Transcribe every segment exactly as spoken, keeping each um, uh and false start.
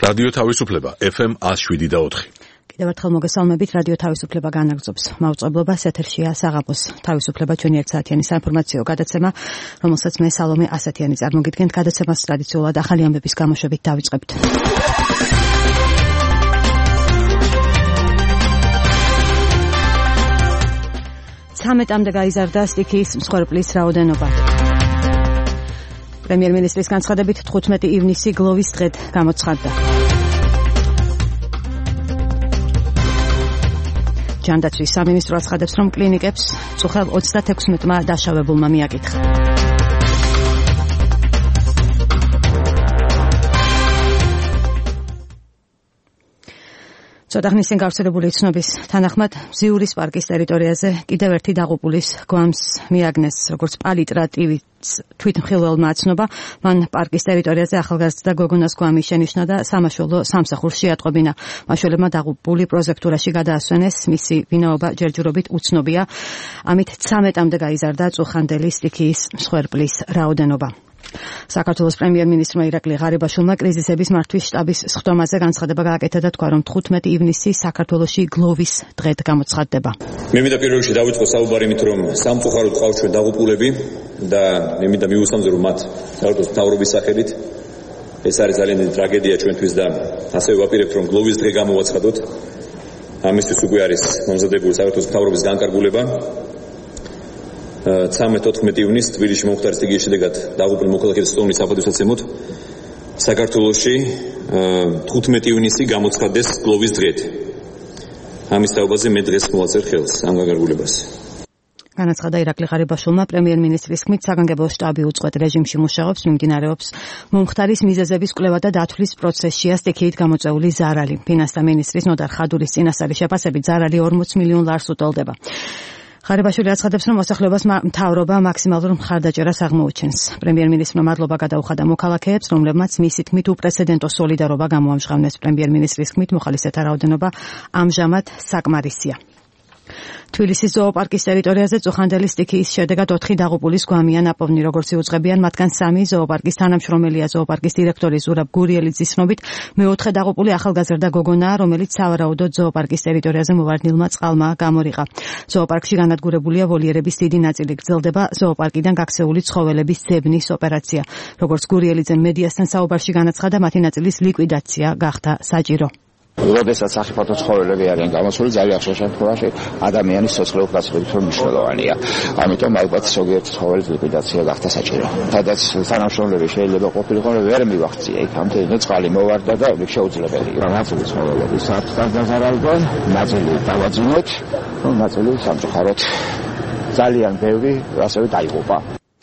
რადიო თავისუფლება ეფ ემ one oh seven და four. კიდევ ერთხელ მოგესალმებით, რადიო თავისუფლება განაგრძობს მაუწყებლობას, ეთერშია საღამოს თავისუფლება ჩვენი ერთ საათიანი საინფორმაციო გადაცემა, რომელსაც მე სალომე ასათიანი წარმოგიდგენთ. გადაცემას ტრადიციულად ახალი ამბების გამოშვებით დავიწყებთ. ცამეტამდე გაიზარდა სტიქიის მსხვერპლის რაოდენობა. პრემიერ-მინისტრის განცხადებით თხუთმეტი ივნისი გლოვის დღედ გამოცხადდა. ჯანდაცვის სამინისტრო აცხადებს, რომ კლინიკებს წუხელ ოცდათექვსმეტმა დაშავებულმა მიაკითხა. ცოტა ხნის წინ გავრცელებული ცნობის თანახმად ზიურის პარკის ტერიტორიაზე კიდევ ერთი დაღუპულის გვამს მიაგნეს, როგორც პალიტრატივით თვითმხილველმა აცნობა, მან პარკის ტერიტორიაზე ახალგაზრდა გოგონას გვამი შენიშნა და სამაშველო სამსახურს შეატყობინა. მაშველებმა დაღუპული პროზექტურაში გადაასვენეს, მისი ვინაობა ჯერჯერობით უცნობია. ამით ცამეტამდე გაიზარდა წუხანდელი სტიქიის მსხვერპლის რაოდენობა. საქართველოს პრემიერ-მინისტრმა ირაკლი ღარიბაშვილმა კრიზისების მართვის შტაბის სხდომაზე განცხადება გააკეთა და თქვა, რომ თხუთმეტი ივნისი საქართველოში გლოვის დღედ გამოცხადდება. მე მინდა პირველ რიგში დავიწყო საუბარი იმით, რომ სამწუხაროდ ყავს ჩვენ დაღუპულები და მე მინდა მივუსამძრო, რომ მათ საქართველოს მთავრობის სახელით ეს არის ძალიან დიდი ტრაგედია ჩვენთვის და ასევე ვაპირებთ, რომ გლოვის დღე გამოვაცხადოთ. ამისთვის უკვე არის მომზადებული საქართველოს მთავრობის განკარგულება. ცამეტ-ოთხმეტი ივნისს თბილისში მომხდარი სტიქიის შედეგად დაღუპულ მოქალაქეთა სტომრის საპატივსაცემოდ საქართველოში თხუთმეტი ივნისი გამოცხადდეს გლოვის დღედ. ამის თაობაზე მე დღეს მოვაწერ ხელს ამ განკარგულებას. განაცხადა ირაკლი ღარიბაშვილმა. პრემიერ-მინისტრის ხმით საგანგებო შტაბი უწყვეტ რეჟიმში მუშაობს, მიმდინარეობს მომხდარის მიზეზების კვლევა და დათვლის პროცესშია სტიქიით გამოწვეული ზარალი. ფინანსთა მინისტრის ნოდარ ხადურის წინასწარი შეფასებით ზარალი ორმოც მილიონ ლარს უტოლდება. ღარიბაშვილი აცხადებს, რომ მოსახლეობას მთავრობა მაქსიმალურ მხარდაჭერას აღმოუჩენს. პრემიერ-მინისტრმა მადლობა გადაუხადა მოქალაქეებს, რომლებმაც მისი თქმით უპრეცედენტო სოლიდარობა გამოამჟღავნეს. პრემიერ-მინისტრის თქმით მოხალისეთა რაოდენობა ამჟამად საკმარისია. თბილისის ზოოპარკის ტერიტორიაზე წუხანდელი სტიქიის შედეგად ოთხი დაღუპულის გვამია ნაპოვნი, როგორც იუწყებიან, მათგან სამი ზოოპარკის თანამშრომელია. ზოოპარკის დირექტორი ზურაბ გურიელიძის ცნობით, მეოთხე დაღუპული ახალგაზრდა გოგონაა, რომელიც სავარაუდოდ ზოოპარკის ტერიტორიაზე მოვარდნილმა წყალმა გამორიყა. ზოოპარკში განადგურებულია ვოლიერების დიდი ნაწილი, გრძელდება ზოოპარკიდან გაქცეული ცხოველების ძებნის ოპერაცია. როგორც გურიელიძემ მედიასთან საუბარში განაცხადა, მათი ნაწილის ლიკვიდაცია გახდა საჭირო. როდესაც სახიფათო ცხოველები არიან გამოსული, ძალიან ხშირ შემთხვევაში ადამიანის სიცოცხლე უკაცრებით მნიშვნელოვანია. ამიტომ ალბათ ზოგიერთ ცხოველის ლიკვიდაცია გახდა საჭირო. სადაც თანამშრომლები შეიძლება ყოფილიყო, რომ ვერ მივახცია იქ ამდენი წყალი მოვარდა და შეუძლებელია. ნაწილი ცხოველები საფრთხეს დაზარალდნენ, ნაწილი დავაძინოთ, ნაწილი სამწუხაროდ ძალიან ბევრი ასევე დაიღუპა.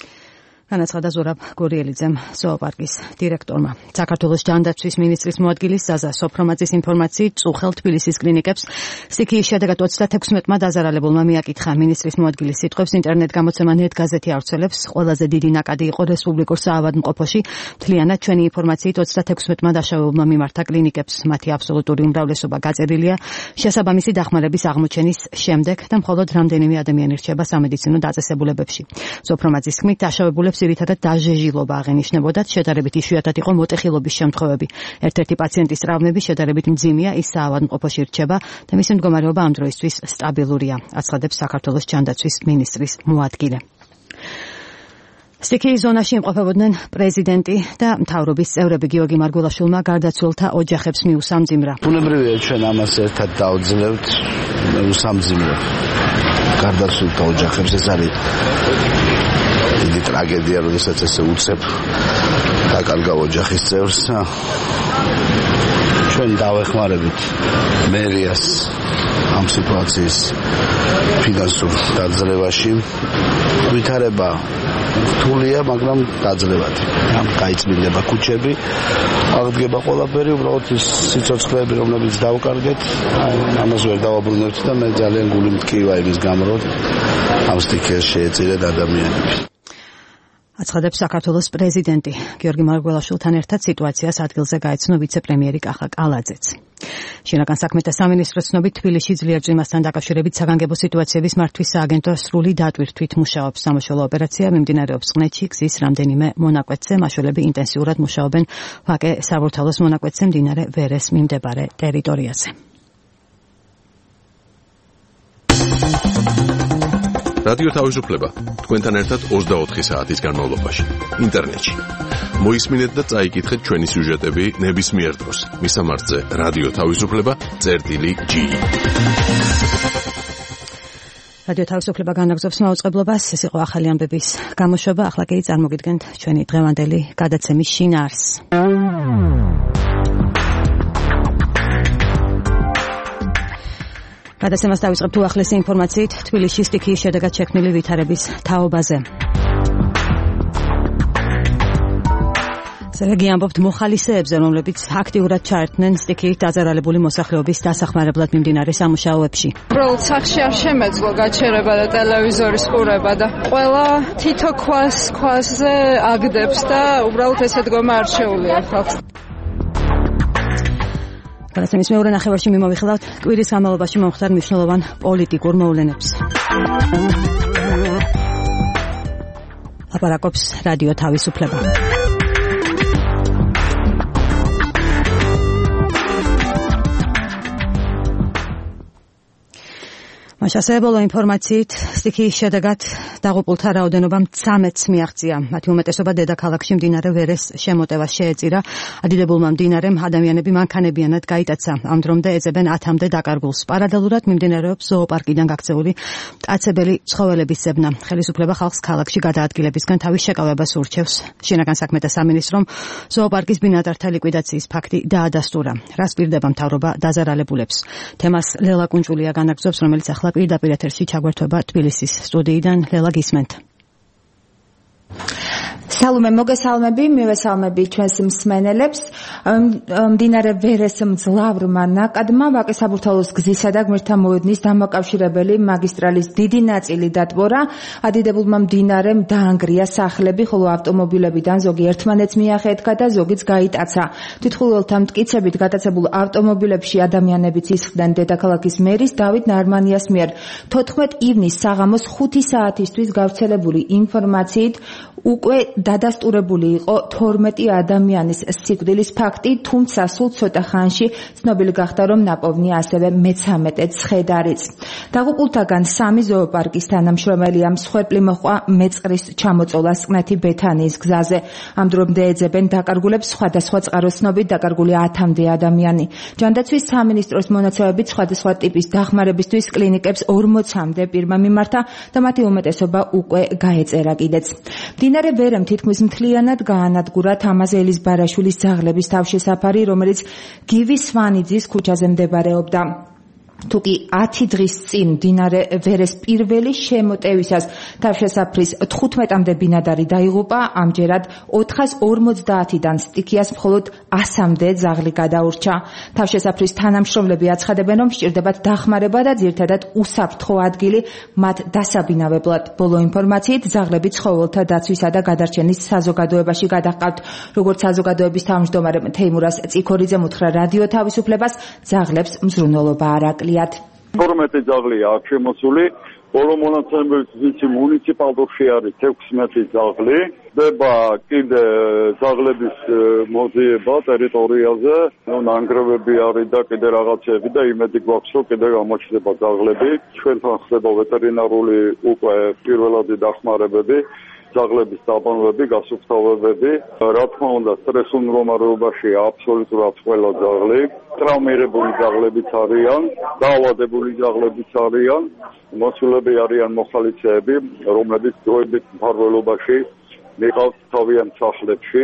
განაცხადა ზურაბ გურიელიძემ, ზოოპარკის დირექტორმა. საქართველოს ჯანდაცვის მინისტრის მოადგილის ზაზა სოფრომაძის ინფორმაციით, წუხელ თბილისის კლინიკებს სტიქიის შედეგად ოცდათექვსმეტმა დაზარალებულმა მიაკითხა. მინისტრის მოადგილის სიტყვებს ინტერნეტ გამოცემა ნეტ გაზეთი ავრცელებს. ყველაზე დიდი ნაკადი იყო რესპუბლიკურ საავადმყოფოში. მთლიანად ჩვენი ინფორმაციით ოცდათექვსმეტმა დაშავებულმა მიმართა კლინიკებს. მათი აბსოლუტური უმრავლესობა გაწერილია შესაბამისი დახმარების აღმოჩენის შემდეგ და მხოლოდ რამდენიმე ადამიანი რჩება სამედიცინო დაწესებულებებში. სოფრომაძის თქმით, დაშავებულებს ძირითადად დაჟეჟილობა აღენიშნებოდათ, შედარებით იშვიათად იყო მოტეხილობის შემთხვევები. ერთ-ერთი პაციენტის ტრავმები შედარებით მძიმეა, ის საავადმყოფოში რჩება და მისი მდგომარეობა ამ დროისთვის სტაბილურია, აცხადებს საქართველოს ჯანდაცვის მინისტრის მოადგილე. სტიქიის ზონაში იმყოფებოდნენ პრეზიდენტი და მთავრობის წევრები. გიორგი მარგულაშვილმა გარდაცვლილთა ოჯახებს მიუსამძიმრა. ბუნებრივია ჩვენ ამას ერთად დავძლებთ, უსამძიმრო გარდაცვლილთა ოჯახებს. ეს არის დიდი ტრაგედია, როდესაც ესე უცებ დაკარგავ ოჯახის წევრს. ჩვენ დავეხმარებით მერიას ამ სიტუაციის ფინანსურ დაძლევაში. ვითარება რთულია, მაგრამ დაძლებადი. ამ გაიწმინდება ქუჩები, აღდგება ყველაფერი, უბრალოდ ის სიცოცხლეები, რომლებიც დავკარგეთ, ამას ვერ დავაბრუნებთ და მე ძალიან გული მტკივა იმის გამო, რომ ამ სტიქიას შეეწირეთ ადამიანები. აცხადებს საქართველოს პრეზიდენტი. გიორგი მარგველაშვილთან ერთად სიტუაციას ადგილზე გაეცნო ვიცე-პრემიერი კახა კალაძეც. შინაგან საქმეთა სამინისტროს ცნობით თბილისში ძლიერ წვიმასთან დაკავშირებით საგანგებო სიტუაციების მართვის სააგენტო სრული დატვირთვით მუშაობს. სამაშველო ოპერაცია მიმდინარეობს წყნეთში, გზის რამდენიმე მონაკვეთზე. მაშველები ინტენსიურად მუშაობენ ვაკე საბურთალოს მონაკვეთზე მდინარე ვერეს მიმდებარე ტერიტორიაზე. რადიო თავისუფლება თქვენთან ერთად ოცდაოთხი საათის განმავლობაში ინტერნეტში. მოისმინეთ და წაიკითხეთ ჩვენი სიუჟეტები ნებისმიერ დროს. მისამართზე რადიო თავისუფლება წერტილი ჯი. რადიო თავისუფლება განაგზობს მაუწყებლობას. ეს იყო ახალი ამბების გამოშვება. ახლა კი წარმოგიდგენთ ჩვენი დღევანდელი გადაცემის შინაარსს. გადაცემას დავიწყებთ უახლესი ინფორმაციით თბილისში სტიქიის შედეგად შექმნილი ვითარების თაობაზე. ზეგი ამბობთ მოხალისეებზე, რომლებიც აქტიურად ჩაერთნენ სტიქიით დაზარალებული მოსახლეობის დასახმარებლად მიმდინარე სამუშაოებში. უბრალოდ სახში არ შემეძლო გაჩერება და ტელევიზორის ყურება და ყველა თითო ქვას ქვაზე აგდებს და უბრალოდ ესე დგომა არ შეუძლია ხალხს. გადაცემის მეორე ნახევარში მიმოვიხილავთ კვირის განმავლობაში მომხდარ მნიშვნელოვან პოლიტიკურ მოვლენებს. ლაპარაკობს რადიო თავისუფლება. მაშასე ბოლო ინფორმაციით სტიქიის შედეგად დაღუპულთა რაოდენობა ცამეტს მიაღწია. მათი უმეტესობა დედაქალაქში მდინარე ვერეს შემოტევას შეეწირა. ადიდებულმა მდინარემ ადამიანები მანქანებიანად გაიტაცა. ამ დრომდე ეძებენ ათამდე დაკარგულს. პარალელურად მიმდინარეობს ზოოპარკიდან გაქცეული მტაცებელი ცხოველების ძებნა. ხელისუფლება ხალხს ქალაქში გადაადგილებისგან თავის შეკავებას ურჩევს. შინაგან საქმეთა სამინისტრომ ზოოპარკის ბინადართა ლიკვიდაციის ფაქტი დაადასტურა. რას პირდება მთავრობა დაზარალებულებს? თემას ლელა კუნჭულია განაგზობს, რომელიც ახლა პირდაპირ ეთერში ჩაგვერთვება თბილისის სტუდიიდან. ლელა, გისმენთ. სალომე, მოგესალმები, მივესალმები ჩვენს მსმენელებს. მდინარე ვერეს მძლავრმა ნაკადმა ვაკე საბურთალოს გზისა და გმირთა მოედნის დამაკავშირებელი მაგისტრალის დიდი ნაწილი დატბორა. ადიდებულმა მდინარემ დაანგრია სახლები, ხოლო ავტომობილებიდან ზოგი ერთმანეთს მიახეთქა და ზოგიც გაიტაცა. თვითმხილველთა მტკიცებით გატაცებულ ავტომობილებში ადამიანებიც ისხდნენ. დედაქალაქის მერის დავით ნარმანიას მიერ თოთხმეტ ივნისს საღამოს ხუთი საათისთვის გავრცელებული ინფორმაციით უკვე დადასტურებული იყო თორმეტი ადამიანის სიკვდილის ფაქტი, თუმცა სულ ცოტა ხანში ცნობილი გახდა, რომ ნაპოვნია ასევე მეცამეტე ცხედარიც. დაღუპულთაგან სამი ზოოპარკის თანამშრომელია. მსხვერპლი მოჰყვა მეწყრის ჩამოწოლა წყნეთი ბეთანიის გზაზე. ამ დრომდე ეძებენ დაკარგულებს სხვადასხვა წყაროსნობით დაკარგული ათამდე ადამიანი. ჯანდაცვის სამინისტროს მონაცემებით სხვადასხვა ტიპის დახმარებისთვის კლინიკებს ორმოცამდე პირმა მიმართა და მათი უმეტესობა უკვე გაეწერა კიდეც. მდინარე ვერემ თითქმის მთლიანად გაანადგურა თამაზ ელიზბარაშვილის ძაღლების თავშესაფარი, რომელიც გივის სვანიძის ქუჩაზე მდებარეობდა. თუკი ათი დღის წინ მდინარე ვერეს პირველი შემოტევისას თავშესაფრის თხუთმეტამდე ბინადარი დაიღუპა, ამჯერად ოთხას ორმოცდაათიდან სტიქიას მხოლოდ ასამდე ძაღლი გადაურჩა. თავშესაფრის თანამშრომლები აცხადებენ, რომ სჭირდებათ დახმარება და ძირითადად უსაფრთხო ადგილი მათ დასაბინავებლად. ბოლო ინფორმაციით ძაღლები ცხოველთა დაცვისა და გადარჩენის საზოგადოებაში გადაჰყავთ. როგორც საზოგადოების თავმჯდომარე თეიმურას წიქორიძემ უთხრა რადიო თავისუფლებას, ძაღლებს მზრუნველობა არ აკლია. თორმეტი ძაღლია აქ შემოსული. ბოლო მონაცემებით ვიცი მუნიციპალურში არის ექვსმეტი ძაღლი. ხდება კიდე ძაღლების მოძიება ტერიტორიაზე. ნანგრევები არის და კიდე რაღაცები და იმედი გვაქვს, რომ კიდე გამოჩნდება ძაღლები. ჩვენთან ხდება ვეტერინარული უკვე პირველადი დახმარებები. ძაღლების დაბანვები, გასუფთავებები. რა თქმა უნდა, სტრესულ მდგომარეობაშია აბსოლუტურად ყველა ძაღლი. ტრავმირებული ძაღლებიც არიან, დაავადებული ძაღლებიც არიან. მოსულები არიან მოხალისეები, რომლებიც დროებით მფარველობაში მიყავთ თავიანთ სახლებში.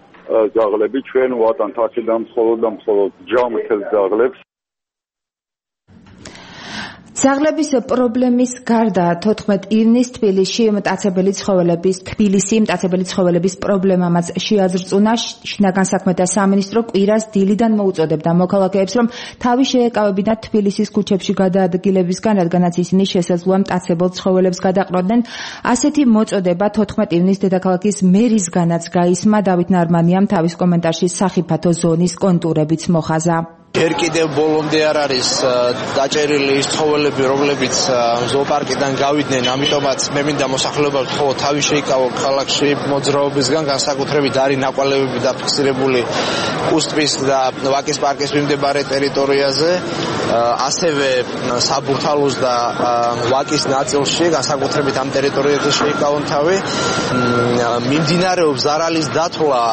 ძაღლები ჩვენ ვატანთ აქედან მხოლოდ და მხოლოდ ჯამრთელ ძაღლებს. ძაღლების პრობლემის გარდა თოთხმეტ ივნისს თბილისში მტაცებელი ცხოველების თბილისი მტაცებელი ცხოველების პრობლემამაც შეაზრწუნა. შინაგან საქმეთა სამინისტრო კვირას დილიდან მოუწოდებდა მოქალაქეებს, რომ თავი შეეკავებინათ თბილისის ქუჩებში გადაადგილებისგან, რადგანაც ისინი შესაძლოა მტაცებელ ცხოველებს გადაყროდნენ. ასეთი მოწოდება თოთხმეტ ივნისს დედაქალაქის მერისგანაც გაისმა. დავით ნარმანიამ თავის კომენტარში სახიფათო ზონის კონტურებიც მოხაზა. Ჯერ კიდევ ბოლომდე არ არის დაჭერილი ის ცხოველები, რომლებიც ზოოპარკიდან გავიდნენ, ამიტომაც მე მინდა მოსახლეობა ხო თავი შეიკავო ქალაქში მოძრაობისგან, განსაკუთრებით არის ნაკვალევები დაფიქსირებული უსტმის და ვაკის პარკის მიმდებარე ტერიტორიაზე, ასევე საბურთალოს და ვაკის ნაწილში, განსაკუთრებით ამ ტერიტორიაზე შეიკავონ თავი. მიმდინარეობს ზარალის დათვლა.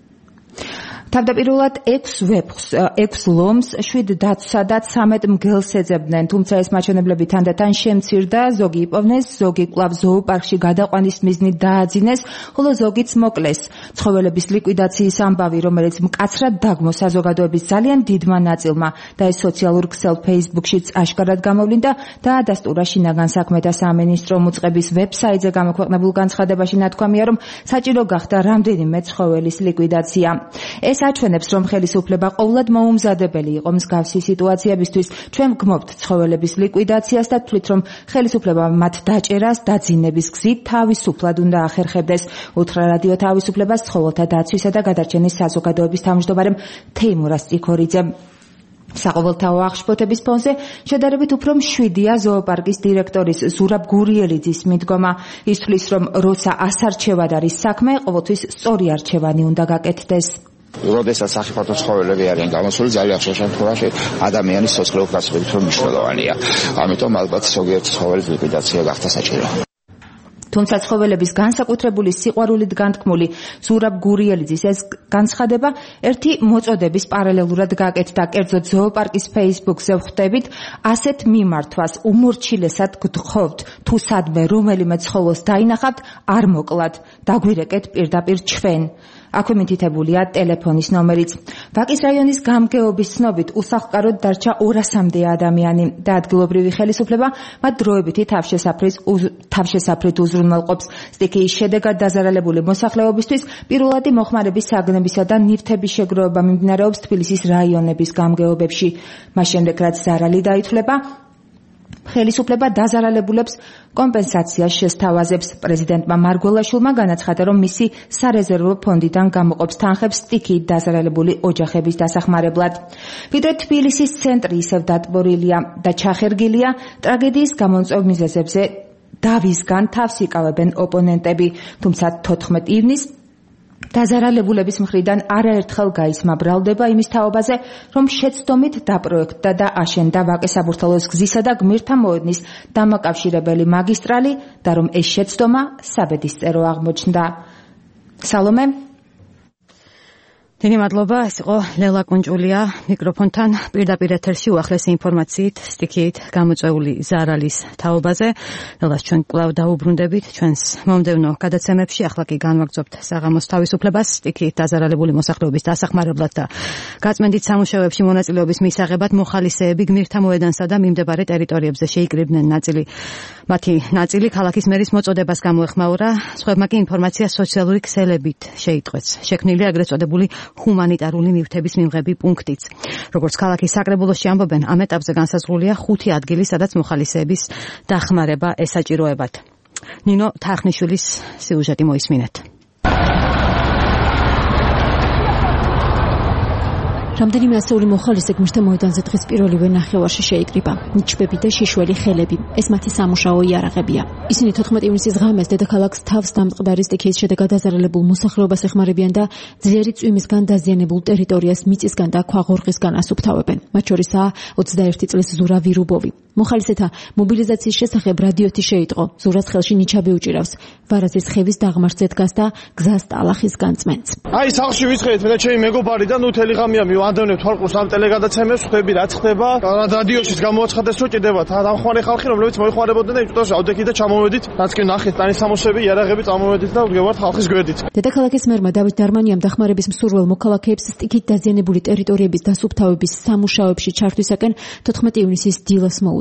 თავდაპირველად ექვს ლომს, შვიდ დაცვსა და ცამეტ მგელს ეძებდნენ, თუმცა ეს მაჩვენებლები თანდათან შემცირდა, ზოგი იპოვნეს, ზოგი კვლავ ზოოპარკში გადაყვანის მიზნით დააძინეს, ხოლო ზოგიც მოკლეს. ცხოველების ლიკვიდაციის ამბავი, რომელიც მკაცრად დაგმო საზოგადოების ძალიან დიდმა ნაწილმა და ეს სოციალურ ქსელ ფეისბუქშიც აშკარად გამოვლინდა, დაადასტურა შინაგან საქმეთა სამინისტრომ. უწყების ვებსაიტზე გამოქვეყნებულ განცხადებაში ნათქვამია, რომ საჭირო გახდა რამდენიმე ცხოველის ლიკვიდაცია. ეს აჩვენებს, რომ ხელისუფლება ყოვლად მოუმზადებელი იყო მსგავსი სიტუაციებისთვის. ჩვენ ვგმობთ ცხოველების ლიკვიდაციას და ვთვლით, რომ ხელისუფლება მათ დაჭერას დაძინების გზით თავისუფლად უნდა ახერხებდეს. უთხრა რადიო თავისუფლებას ცხოველთა დაცვისა და გადარჩენის საზოგადოების თავმჯდომარემ თეიმურა სტიქორიძემ. საყოველთაო აღშფოთების ფონზე შედარებით უფრო მშვიდია ზოოპარკის დირექტორის ზურაბ გურიელიძის მიდგომა. ის თვლის, რომ როცა ასარჩევად არის საქმე, ყოველთვის სწორი არჩევანი უნდა გაკეთდეს. როდესაც სახიფათო ცხოველები არიან გამოსული, ძალიან ხშირ შემთხვევაში ადამიანის სოციალურ გასაღებით რომ მნიშვნელოვანია. ამიტომ ალბათ ზოგიერთ ცხოველის ლიკვიდაცია გახდა საჭირო. თუმცა ცხოველების განსაკუთრებული სიყვარულით განთქმული ზურაბ გურიელიძის ეს განცხადება ერთი მოწოდების პარალელურად გაკეთდა. კერძოდ ზოოპარკის ფეისბუქზე ვხვდებით, ასეთ მიმართვას უმორჩილესად გთხოვთ, თუ სადმე რომელიმე ცხოველს დაინახავთ, არ მოკლათ, დაგვირეკეთ პირდაპირ ჩვენ. აქვე მითითებულია ტელეფონის ნომერიც. ვაკის რაიონის გამგეობის ცნობით უსახლკაროდ დარჩა ორასამდე ადამიანი და ადგილობრივი ხელისუფლება მათ დროებითი თავშესაფრით უზრუნველყოფს. სტიქიის შედეგად დაზარალებული მოსახლეობისთვის პირველადი მოხმარების საგნებისა და ნივთების შეგროვება მიმდინარეობს თბილისის რაიონების გამგეობებში. მას შემდეგ, რაც ზარალი დაითვლება, ხელისუფლება დაზარალებულებს კომპენსაციას შესთავაზებს. პრეზიდენტმა მარგველაშვილმა განაცხადა, რომ მისი სარეზერვო ფონდიდან გამოყოფს თანხებს სტიქიით დაზარალებული ოჯახების დასახმარებლად. ვიდრე თბილისის ცენტრი ისევ დატბორილია და ჩახერგილია, ტრაგედიის გამომწვევ მიზეზებზე დავისგან თავს იკავებენ ოპონენტები, თუმცა თოთხმეტ ივნისს დაზარალებულების მხრიდან არაერთხელ გაისმა ბრალდება იმის თაობაზე, რომ შეცდომით დაპროექტდა და აშენდა ვაკე-საბურთალოს გზისა და გმირთა მოედნის დამაკავშირებელი მაგისტრალი და რომ ეს შეცდომა საბედისწერო აღმოჩნდა. სალომე დიდი მადლობა. ეს იყო ლელა კუნჭულია მიკროფონთან პირდაპირ ეთერში უახლესი ინფორმაციით სტიქიით გამოწვეული ზარალის თაობაზე. ლელას ჩვენ კვლავ დაუბრუნდებით ჩვენს მომდევნო გადაცემებში. ახლა კი განვაგრძობთ საღამოს თავისუფლებას სტიქიით დაზარალებული მოსახლეობის დასახმარებლად და გაწმენდით სამუშაოებში მონაწილეობის მისაღებად მოხალისეები გმირთა მოედანსა და მიმდებარე ტერიტორიებზე შეიკრიბნენ ნაწილი. მათი ნაწილი ქალაქის მერის მოწოდებას გამოეხმაურა. სხვებმა კი ინფორმაცია სოციალური ქსელებით შეიტყვეს. შექმნილი აგრეთ წოდებული ჰუმანიტარული ნივთების მიღების პუნქტიც. როგორც ქალაქის საკრებულოში ამბობენ, ამ ეტაპზე განსაზღვრულია ხუთი ადგილი, სადაც მოხალისეების დახმარება ესაჭიროებათ. ნინო თახნიშვილის სიუჟეტი მოისმინეთ. რამდენიმე ასეული მოხალისე გმირთა მოედანზე დღის პირველივე ნახევარში შეიკრიბა. ნიჩბები და შიშველი ხელები. ეს მათი სამუშაო იარაღებია. ისინი თოთხმეტ ივნისის ღამეს დედაქალაქს თავს დამწყდარი სტიქიის შედეგად დაზარალებულ მოსახლეობას ეხმარებიან და ძლიერი წვიმისგან დაზიანებულ ტერიტორიას მიწისგან და ქვაღორღისგან ასუფთავებენ. მათ შორისაა ოცდაერთი წლის ზურა ვირუბოვი. მოხალისეთა მობილიზაციის შესახებ რადიოთი შეიტყო. ზურას ხელში ნიჩაბი უჭირავს. ვარაზის ხევის დაღმართზე დგას და გზას ტალახის განწმენს. აი სახლში ვიწყეთ მე და ჩემი მეგობარი და ნუ თელი ღამეა მივანდევნებ თვალყურს ამ ტელეგადაცემებს, ხვდები რა ხდება. რადიოშიც გამოაცხადეს რომ ჭირდება დამხვარი ხალხი, რომლებიც მოიხმარებოდნენ და იწვევს ავდექით და ჩამოვედით. რაც კი ნახეთ ტანის სამოსები, იარაღები წამოვედით და ვდგევართ ხალხის გვერდით. დედაქალაქის მერმა დავით ნარმანიამ დახმარების მსურველ მოქალაქეებს სტიქით დაზიანებული ტერიტორიების დასუფთავების სამუშაოებში ჩართვისაკენ თოთხმეტ ივნისის დილას მოუწოდა.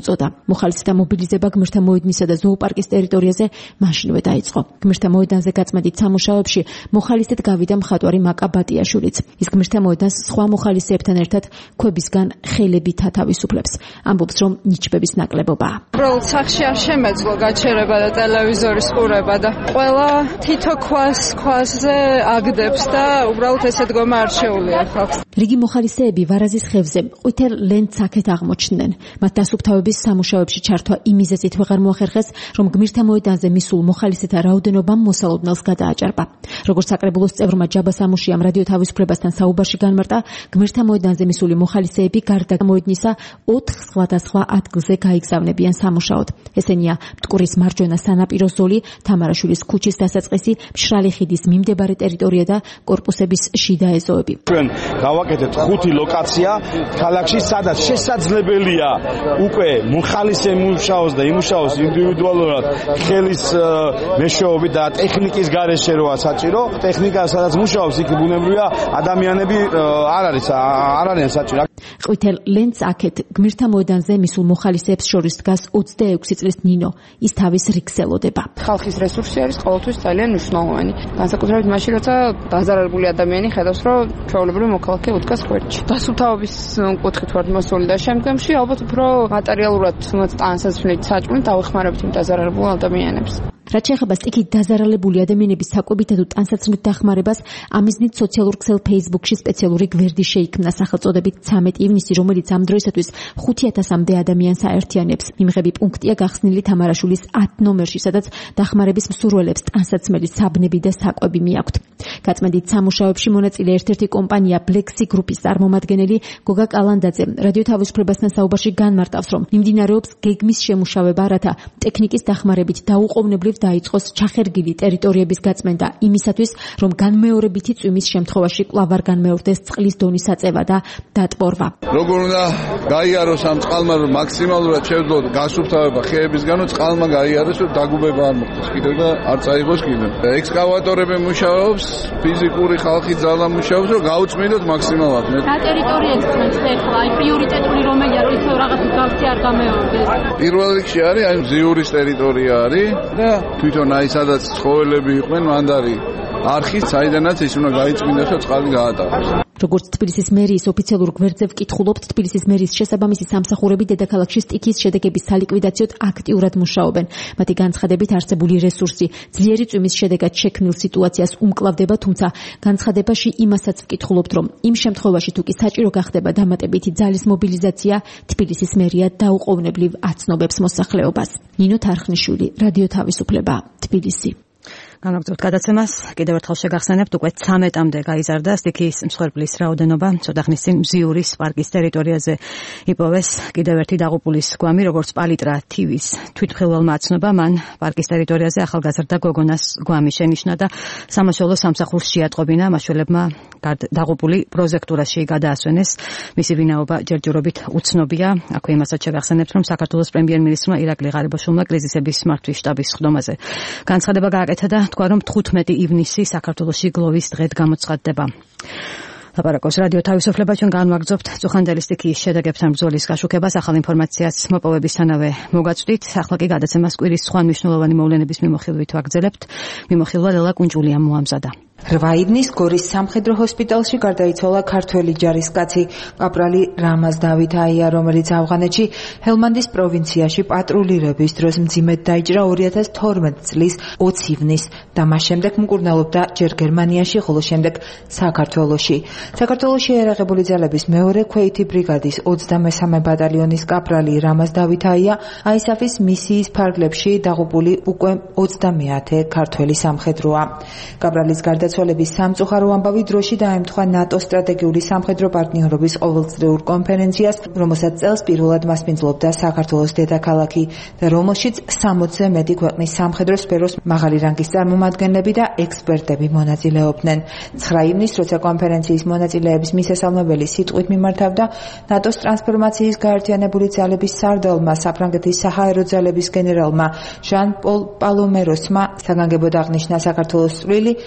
ეწოდა. მოხალისეთა მობილიზება გმირთა მოედნისა და ზოოპარკის ტერიტორიაზე მაშინვე დაიწყო. გმირთა მოედანზე გაწმენდით სამუშაოებში მოხალისედ გავიდა მხატვარი მაკა ბატიაშვილიც. ის გმირთა მოედანს სხვა მოხალისეებთან ერთად ქვებისგან ხელებით ათავისუფლებს. ამბობს, რომ ნიჩბების ნაკლებობაა. უბრალოდ სახში არ შემეძლო გაჩერება და ტელევიზორის ყურება და ყველა თითო ქვას ქვასზე აგდებს და უბრალოდ ესე დგომა არ შეუძლია ხალხს. რიგი მოხალისეები ვარაზის ხევზე ყვითელ ლენტს აქეთ აღმოჩნდნენ. მათ დასუფთავების სამუშაოებში ჩართვა იმიზეზით ვეღარ მოახერხეს, რომ გმირთა მოედანზე მისულ მოხალისეთა რაოდენობამ მოსალოდნელს გადააჭარბა. როგორც საკრებულოს წევრმა ჯაბა სამუშიამ რადიო თავისუფლებასთან საუბარში განმარტა, გმირთა მოედანზე მისული მოხალისეები გარდა მოედნისა ოთხ სხვადასხვა ადგილზე გაიგზავნებიან სამუშაოდ. ესენია მტკვრის მარჯვენა სანაპირო ზოლი, თამარაშვილის ქუჩის დასაწყისი, მშრალი ხიდის მიმდებარე ტერიტორია და კორპუსების შიდა ეზოები. ჩვენ გავაკეთეთ ხუთი ლოკაცია ქალაქში, სადაც შესაძლებელია უკვე მოხალისე მუშაოს და იმუშაოს ინდივიდუალურად ხელის მეშვეობით და ტექნიკის გარეშე როა საჭირო. ტექნიკა სადაც მუშაობს, იქ ბუნებრივია ადამიანები არ არის არ არიან საჭირო. ყვითელ ლენტს აქეთ გმირთა მოედანზე მისულ მოხალისეებს შორის დგას ოცდაექვსი წლის ნინო. ის თავის რიგს ელოდება. ხალხის რესურსი არის ყოველთვის ძალიან მნიშვნელოვანი. განსაკუთრებით მაშინ, როცა დაზარალებული ადამიანი ხედავს, რომ ჩვეულებრივი მოქალაქე უდგას ხვერდში. დასუფთავების კუთხით ვართ მოსული და შემდგომში ალბათ უფრო მატერიალურად ტანსაცმლით საჭმლით დავეხმარებთ იმ დაზარალებულ ადამიანებს. რაც შეეხება სტიქით დაზარალებული ადამიანების საკვებითა თუ ტანსაცმლით დახმარებას, ამიზნით სოციალურ ქსელ Facebook-ში სპეციალური გვერდი შეიქმნა სახელწოდებით ცამეტი ივნისი, რომელიც ამ დროისათვის ხუთი ათასამდე ადამიანს აერთიანებს. მიმღები პუნქტია გახსნილი თამარაშვილის ათ ნომერში, სადაც დახმარების მსურველებს ტანსაცმელი საბნები და საკვები მიაქვთ. გაწმენდით სამუშაოებში მონაწილე ერთ-ერთი კომპანია Blexi Group-ის წარმომადგენელი გოგა კალანდაძე რადიო თავისუფლებასთან საუბარში განმარტავს, რომ მიმდინარეობს გეგმის შემუშავება, რათა ტექნიკის დახმარებით დაუყოვნებლივ დაიწყოს ჩახერგილი ტერიტორიების გაწმენდა იმისათვის, რომ განმეორებითი წვიმის შემთხვევაში კვლავ არ განმეორდეს წყლის დონის აწევა და დატბორვა. როგორ უნდა გაიაროს ამ წყალმა, რომ მაქსიმალურად შევძლოთ გასუფთავება ხეებისგან, წყალმა გაიაროს, რომ დაგუბება არ მოხდეს კიდევ და არ წაიღოს კიდევ. ექსკავატორები მუშაობს, ფიზიკური ხალხი ძალა მუშაობს, რომ გაუწმინდოთ მაქსიმალურად. რა ტერიტორიებს წმენთ ახლა? აი პრიორიტეტული რომელია, რომ ისევ რაღაც მსგავსი არ გამეორდეს? პირველ რიგში არის აი მზიურის ტერიტორია არის და თვითონ აი სადაც ცხოველები იყვნენ, მანდარი არხი, საიდანაც ის უნდა გაიწმინდეს და წყალი გაატაროს. როგორც თბილისის მერიის ოფიციალურ გვერდზე ვკითხულობთ, თბილისის მერიის შესაბამისი სამსახურები დედაქალაქში სტიქის შედეგების სალიკვიდაციოდ აქტიურად მუშაობენ. მათი განცხადებით არსებული რესურსი ძლიერი წვიმის შედეგად შექმნილ სიტუაციას უმკლავდება, თუმცა განცხადებაში იმასაც ვკითხულობთ, რომ იმ შემთხვევაში თუ კი საჭირო გახდება დამატებითი ძალის მობილიზაცია, თბილისის მერია დაუყოვნებლივ აცნობებს მოსახლეობას. ნინო თარხნიშვილი, რადიო თავისუფლება, თბილისი. განაგრძობთ გადაცემას. კიდევ ერთხელ შეგახსენებთ, უკვე ცამეტამდე გაიზარდა სტიქიის მსხვერპლის რაოდენობა. ცოტა ხნის წინ მზიურის პარკის ტერიტორიაზე იპოვეს კიდევ ერთი დაღუპულის გვამი, როგორც პალიტრა თივის თვითმხილველმა აცნობა, მან პარკის ტერიტორიაზე ახალგაზრდა გოგონას გვამი შენიშნა და სამაშველო სამსახურს შეატყობინა. მაშველებმა დაღუპული პროზექტურაში გადაასვენეს. მისი ვინაობა ჯერჯერობით უცნობია. აქვე იმასაც შეგახსენებთ, რომ საქართველოს პრემიერ-მინისტრმა ირაკლი ღარიბაშვილმა კრიზისების მართვის შტაბის სხდომაზე განცხადება გააკეთა და თქვა, რომ თხუთმეტი ივნისი საქართველოში გლოვის დღედ გამოცხადდება. ლაპარაკობს რადიო თავისუფლება, ჩვენ განვაგრძობთ წუხანდელი სტიქიის შედეგებთან ბრძოლის გაშუქებას, ახალ ინფორმაციას მოპოვებისთანავე მოგაწვდით. ახლა კი გადაცემას კვირის სხვა მნიშვნელოვანი მოვლენების მიმოხილვით ვაგრძელებთ. მიმოხილვა ლელა კუნჯულიამ მოამზადა. რვა ივნის გორის სამხედრო ჰოსპიტალში გარდაიცვალა ქართველი ჯარისკაცი კაპრალი რამაზ დავითაია, რომელიც ავღანეთში ჰელმანდის პროვინციაში პატრულირების დროს მძიმედ დაიჭრა ორი ათას თორმეტი წლის ოცი ივნის და მას შემდეგ მკურნალობდა ჯერ გერმანიაში, ხოლო შემდეგ საქართველოში. საქართველოში აერაღებული ძალების მეორე ქვეითი ბრიგადის ოცდამესამე ბატალიონის კაპრალი რამაზ დავითაია აისაფის მისიის ფარგლებში დაღუპული უკვე ოცდამეათე ქართველი სამხედროა. კაპრალის გარდაცვალების სამწუხარო ამბავი დროში დაემთხვა ნატოს სტრატეგიული სამხედრო პარტნიორობის ყოველწლიურ კონფერენციას, რომელსაც წელს პირველად მასპინძლობდა საქართველოს დედაქალაქი და რომელშიც სამოცზე მეტი ქვეყნის სამხედრო სფეროს მაღალი რანგის წარმომადგენლები და ექსპერტები მონაწილეობდნენ. ცხრა ივნის, როცა კონფერენციის მონაწილეების მისასალმებელი სიტყვით მიმართავდა ნატოს ტრანსფორმაციის გაერთიანებული ძალების სარდალმა, საფრანგეთის საჰაერო ძალების გენერალმა ჟან პოლ პალომეროსმა, საგანგებოდ აღნიშნა საქართველოს წვლილი და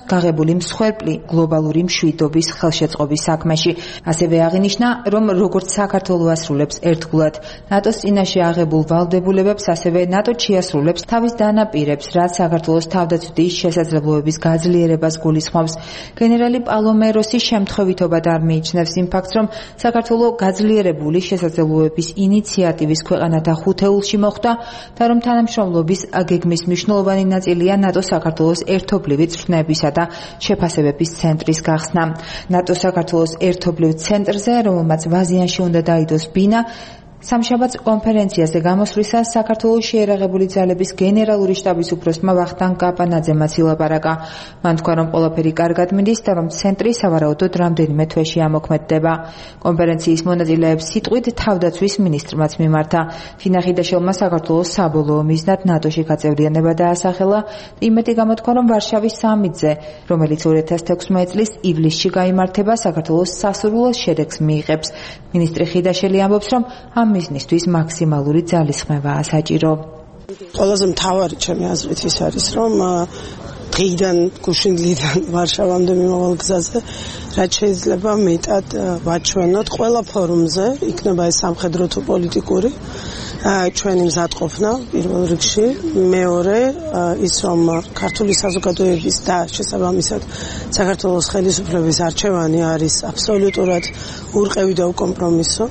გაღებული მსხვერპლი გლობალური მშვიდობის ხელშეწყობის საქმეში. ასევე აღინიშნა, რომ როგორც საქართველო ასრულებს ერთგულად ნატოს წინაშე აღებულ ვალდებულებებს, ასევე ნატო შეასრულებს თავის დანაპირებს, რაც საქართველოს თავდაცვის შესაძლებლობების გაძლიერებას გულისხმობს. გენერალი პალომეროსი შემთხვევითობად არ მიიჩნევს იმ ფაქტს, რომ საქართველო გაძლიერებული შესაძლებლობების ინიციატივის ქვეყანათა ხუთეულში მოხვდა და რომ თანამშრომლობის გეგმის მნიშვნელოვანი ნაწილია ნატო საქართველოს ერთობლივი წვრთნებისა და შეფასებების ცენტრის გახსნა. ნატო საქართველოს ერთობლივ ცენტრზე, რომელმაც ვაზიანში უნდა დაიდოს ბინა, სამშაბათს კონფერენციაზე გამოსვლისას საქართველოს შეერაღებული ძალების გენერალური შტაბის უფროსმა ვახტანგ კაპანაძემაც ილაპარაკა. მან თქვა, რომ ყველაფერი კარგად მიდის და რომ ცენტრი სავარაუდოდ რამდენიმე თვეში ამოქმედდება. კონფერენციის მონაწილეებს სიტყვით თავდაცვის მინისტრმაც მიმართა. თინა ხიდაშელმა საქართველოს საბოლოო მიზნად ნატოში გაწევრიანება დაასახელა. იმედი გამოთქვა, რომ ვარშავის სამიტზე, რომელიც ორი ათას თექვსმეტი წლის ივლისში გაიმართება, საქართველოს სასურველო შედეგს მიიღებს. მინისტრი ხიდაშელი ამბობს, რომ ამ მიზნისთვის მაქსიმალური ძალისხმევაა საჭირო. ყველაზე მთავარი ჩემი აზრით ის არის, რომ დღიდან გუშინდლიდან ვარშავამდე მიმავალ გზაზე რაც შეიძლება მეტად ვაჩვენოთ ყველა ფორუმზე, იქნება ეს სამხედრო თუ პოლიტიკური, ჩვენი მზადყოფნა პირველ რიგში, მეორე ის რომ ქართული საზოგადოების და შესაბამისად საქართველოს ხელისუფლების არჩევანი არის აბსოლუტურად ურყევი და უკომპრომისო.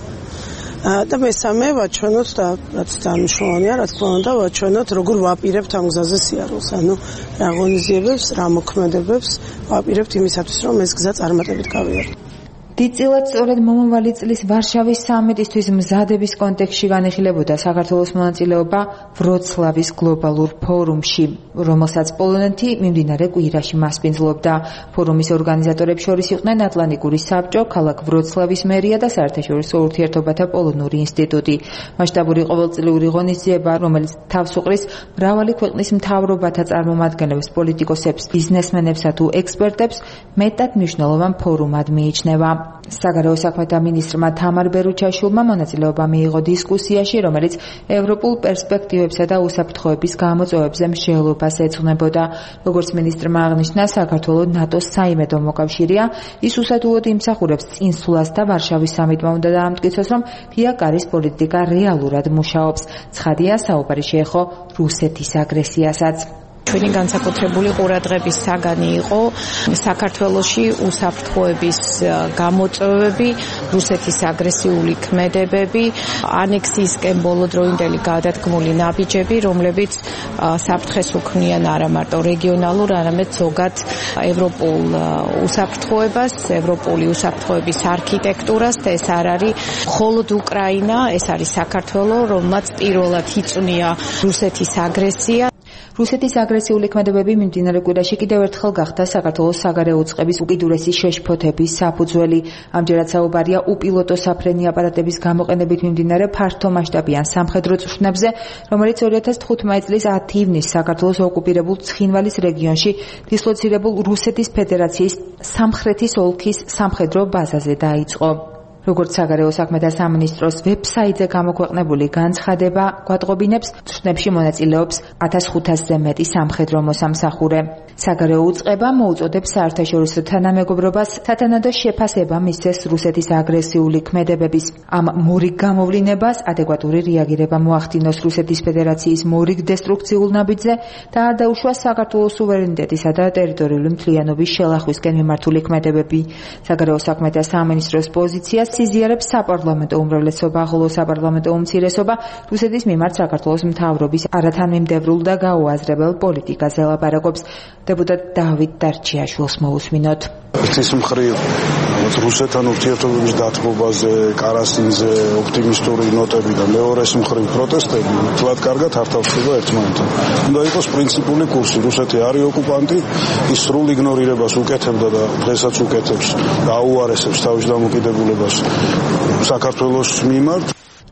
და მესამე ვაჩვენოთ და რაც დანიშნულოვანია, რა თქმა უნდა, ვაჩვენოთ როგორ ვაპირებთ ამ გზაზე სიარულს, ანუ რა ღონისძიებებს, რა მოქმედებებს ვაპირებთ იმისათვის, რომ ეს გზა წარმატებით გავიაროთ. დიდწილად სწორედ მომავალი წლის ვარშავის სამიტისთვის მზადების კონტექსტში განიხილებოდა საქართველოს მონაწილეობა ვროცლავის გლობალურ ფორუმში, რომელსაც პოლონეთი მიმდინარე კვირაში მასპინძლობდა. ფორუმის ორგანიზატორებს შორის იყვნენ ატლანტიკური საბჭო, ქალაქ ვროცლავის მერია და საერთაშორისო ურთიერთობათა პოლონური ინსტიტუტი. მასშტაბური ყოველწლიური ღონისძიება, რომელიც თავს უყრის მრავალი ქვეყნის მთავრობათა წარმომადგენლებს, პოლიტიკოსებს, ბიზნესმენებსა თუ ექსპერტებს, მეტად მნიშვნელოვან ფორუმად მიიჩნევა. საგარეო საქმეთა მინისტრმა თამარ ბერუჩაშვილმა მონაწილეობა მიიღო დისკუსიაში, რომელიც ევროპულ პერსპექტივებსა და უსაფრთხოების გამოწვევებზე მსჯელობას ეძღვნებოდა. როგორც მინისტრმა აღნიშნა, საქართველოს ნატოს საიმედო მოკავშირეა, ის უსადუოდ იმსახურებს წინსვლას და ვარშავის სამიტმა უნდა დაამტკიცოს, რომ ფიაკარის პოლიტიკა რეალურად მუშაობს. ცხადია, საუბარი შეეხო რუსეთის აგრესიასაც. ჩვენი განსაკუთრებული ყურადღების საგანი იყო საქართველოში უსაფრთხოების გამოწვევები, რუსეთის აგრესიული ქმედებები, ანექსიისკენ ბოლოდროინდელი გადადგმული ნაბიჯები, რომლებიც საფრთხეს უქმნიან არა მარტო რეგიონალურ, არამედ ზოგად ევროპულ უსაფრთხოებას, ევროპული უსაფრთხოების არქიტექტურას და ეს არ არის მხოლოდ უკრაინა, ეს არის საქართველო, რომელმაც პირველად იწვნია რუსეთის აგრესია. რუსეთის აგრესიული ქმედებები მიმდინარე კვირაში კიდევ ერთხელ გახდა საქართველოს საგარეო უწყების უკიდურესი შეშფოთების საფუძველი. ამჯერად საუბარია უპილოტო საფრენი აპარატების გამოყენებით მიმდინარე ფართომასშტაბიან სამხედრო წვრთნებზე, რომელიც ორი ათას თხუთმეტი წლის ათი ივნისს საქართველოს ოკუპირებულ ცხინვალის რეგიონში დისლოცირებულ რუსეთის ფედერაციის სამხრეთის ოლქის სამხედრო ბაზაზე დაიწყო. როგორც საგარეო საქმეთა სამინისტროს ვებსაიტზე გამოქვეყნებული განცხადება გვატყობინებს, წვრთნებში მონაწილეობს ათას ხუთასზე მეტი სამხედრო მოსამსახურე. საგარეო უწყება მოუწოდებს საერთაშორისო თანამეგობრობას სათანადო შეფასება მისცეს რუსეთის აგრესიული ქმედებების. ამ მორიგ გამოვლინებას ადეკვატური რეაგირება მოახდინოს რუსეთის ფედერაციის მორიგ დესტრუქციულ ნაბიჯზე და არ დაუშვას საქართველოს სუვერენიტეტისა და ტერიტორიული მთლიანობის შელახვისკენ მიმართული ქმედებები. საგარეო საქმეთა სამინისტროს პოზიციას სიზიარებს საპარლამენტო უმრავლესობა, ხოლო საპარლამენტო უმცირესობა რუსეთის მიმართ საქართველოს მთავრობის არათანმიმდევრულ და გაუაზრებელ პოლიტიკაზე ლაპარაკობს. დეპუტატ დავით დარჩიაშვილს მოусმინოთ. ის მხრივ რუსეთთან ურთიერთობების დათმობაზე, კარასინზე ოპტიმისტური ნოტები და მეორეს მხრივ პროტესტები თლად კარგად არ თავსდება ერთმანეთთან. უნდა იყოს პრინციპული კურსი. რუსეთი არის ოკუპანტი, ის სრულ იგნორირებას უკეთებდა და დღესაც უკეთებს და აუარესებს თავის დამოკიდებულებას საქართველოს მიმართ.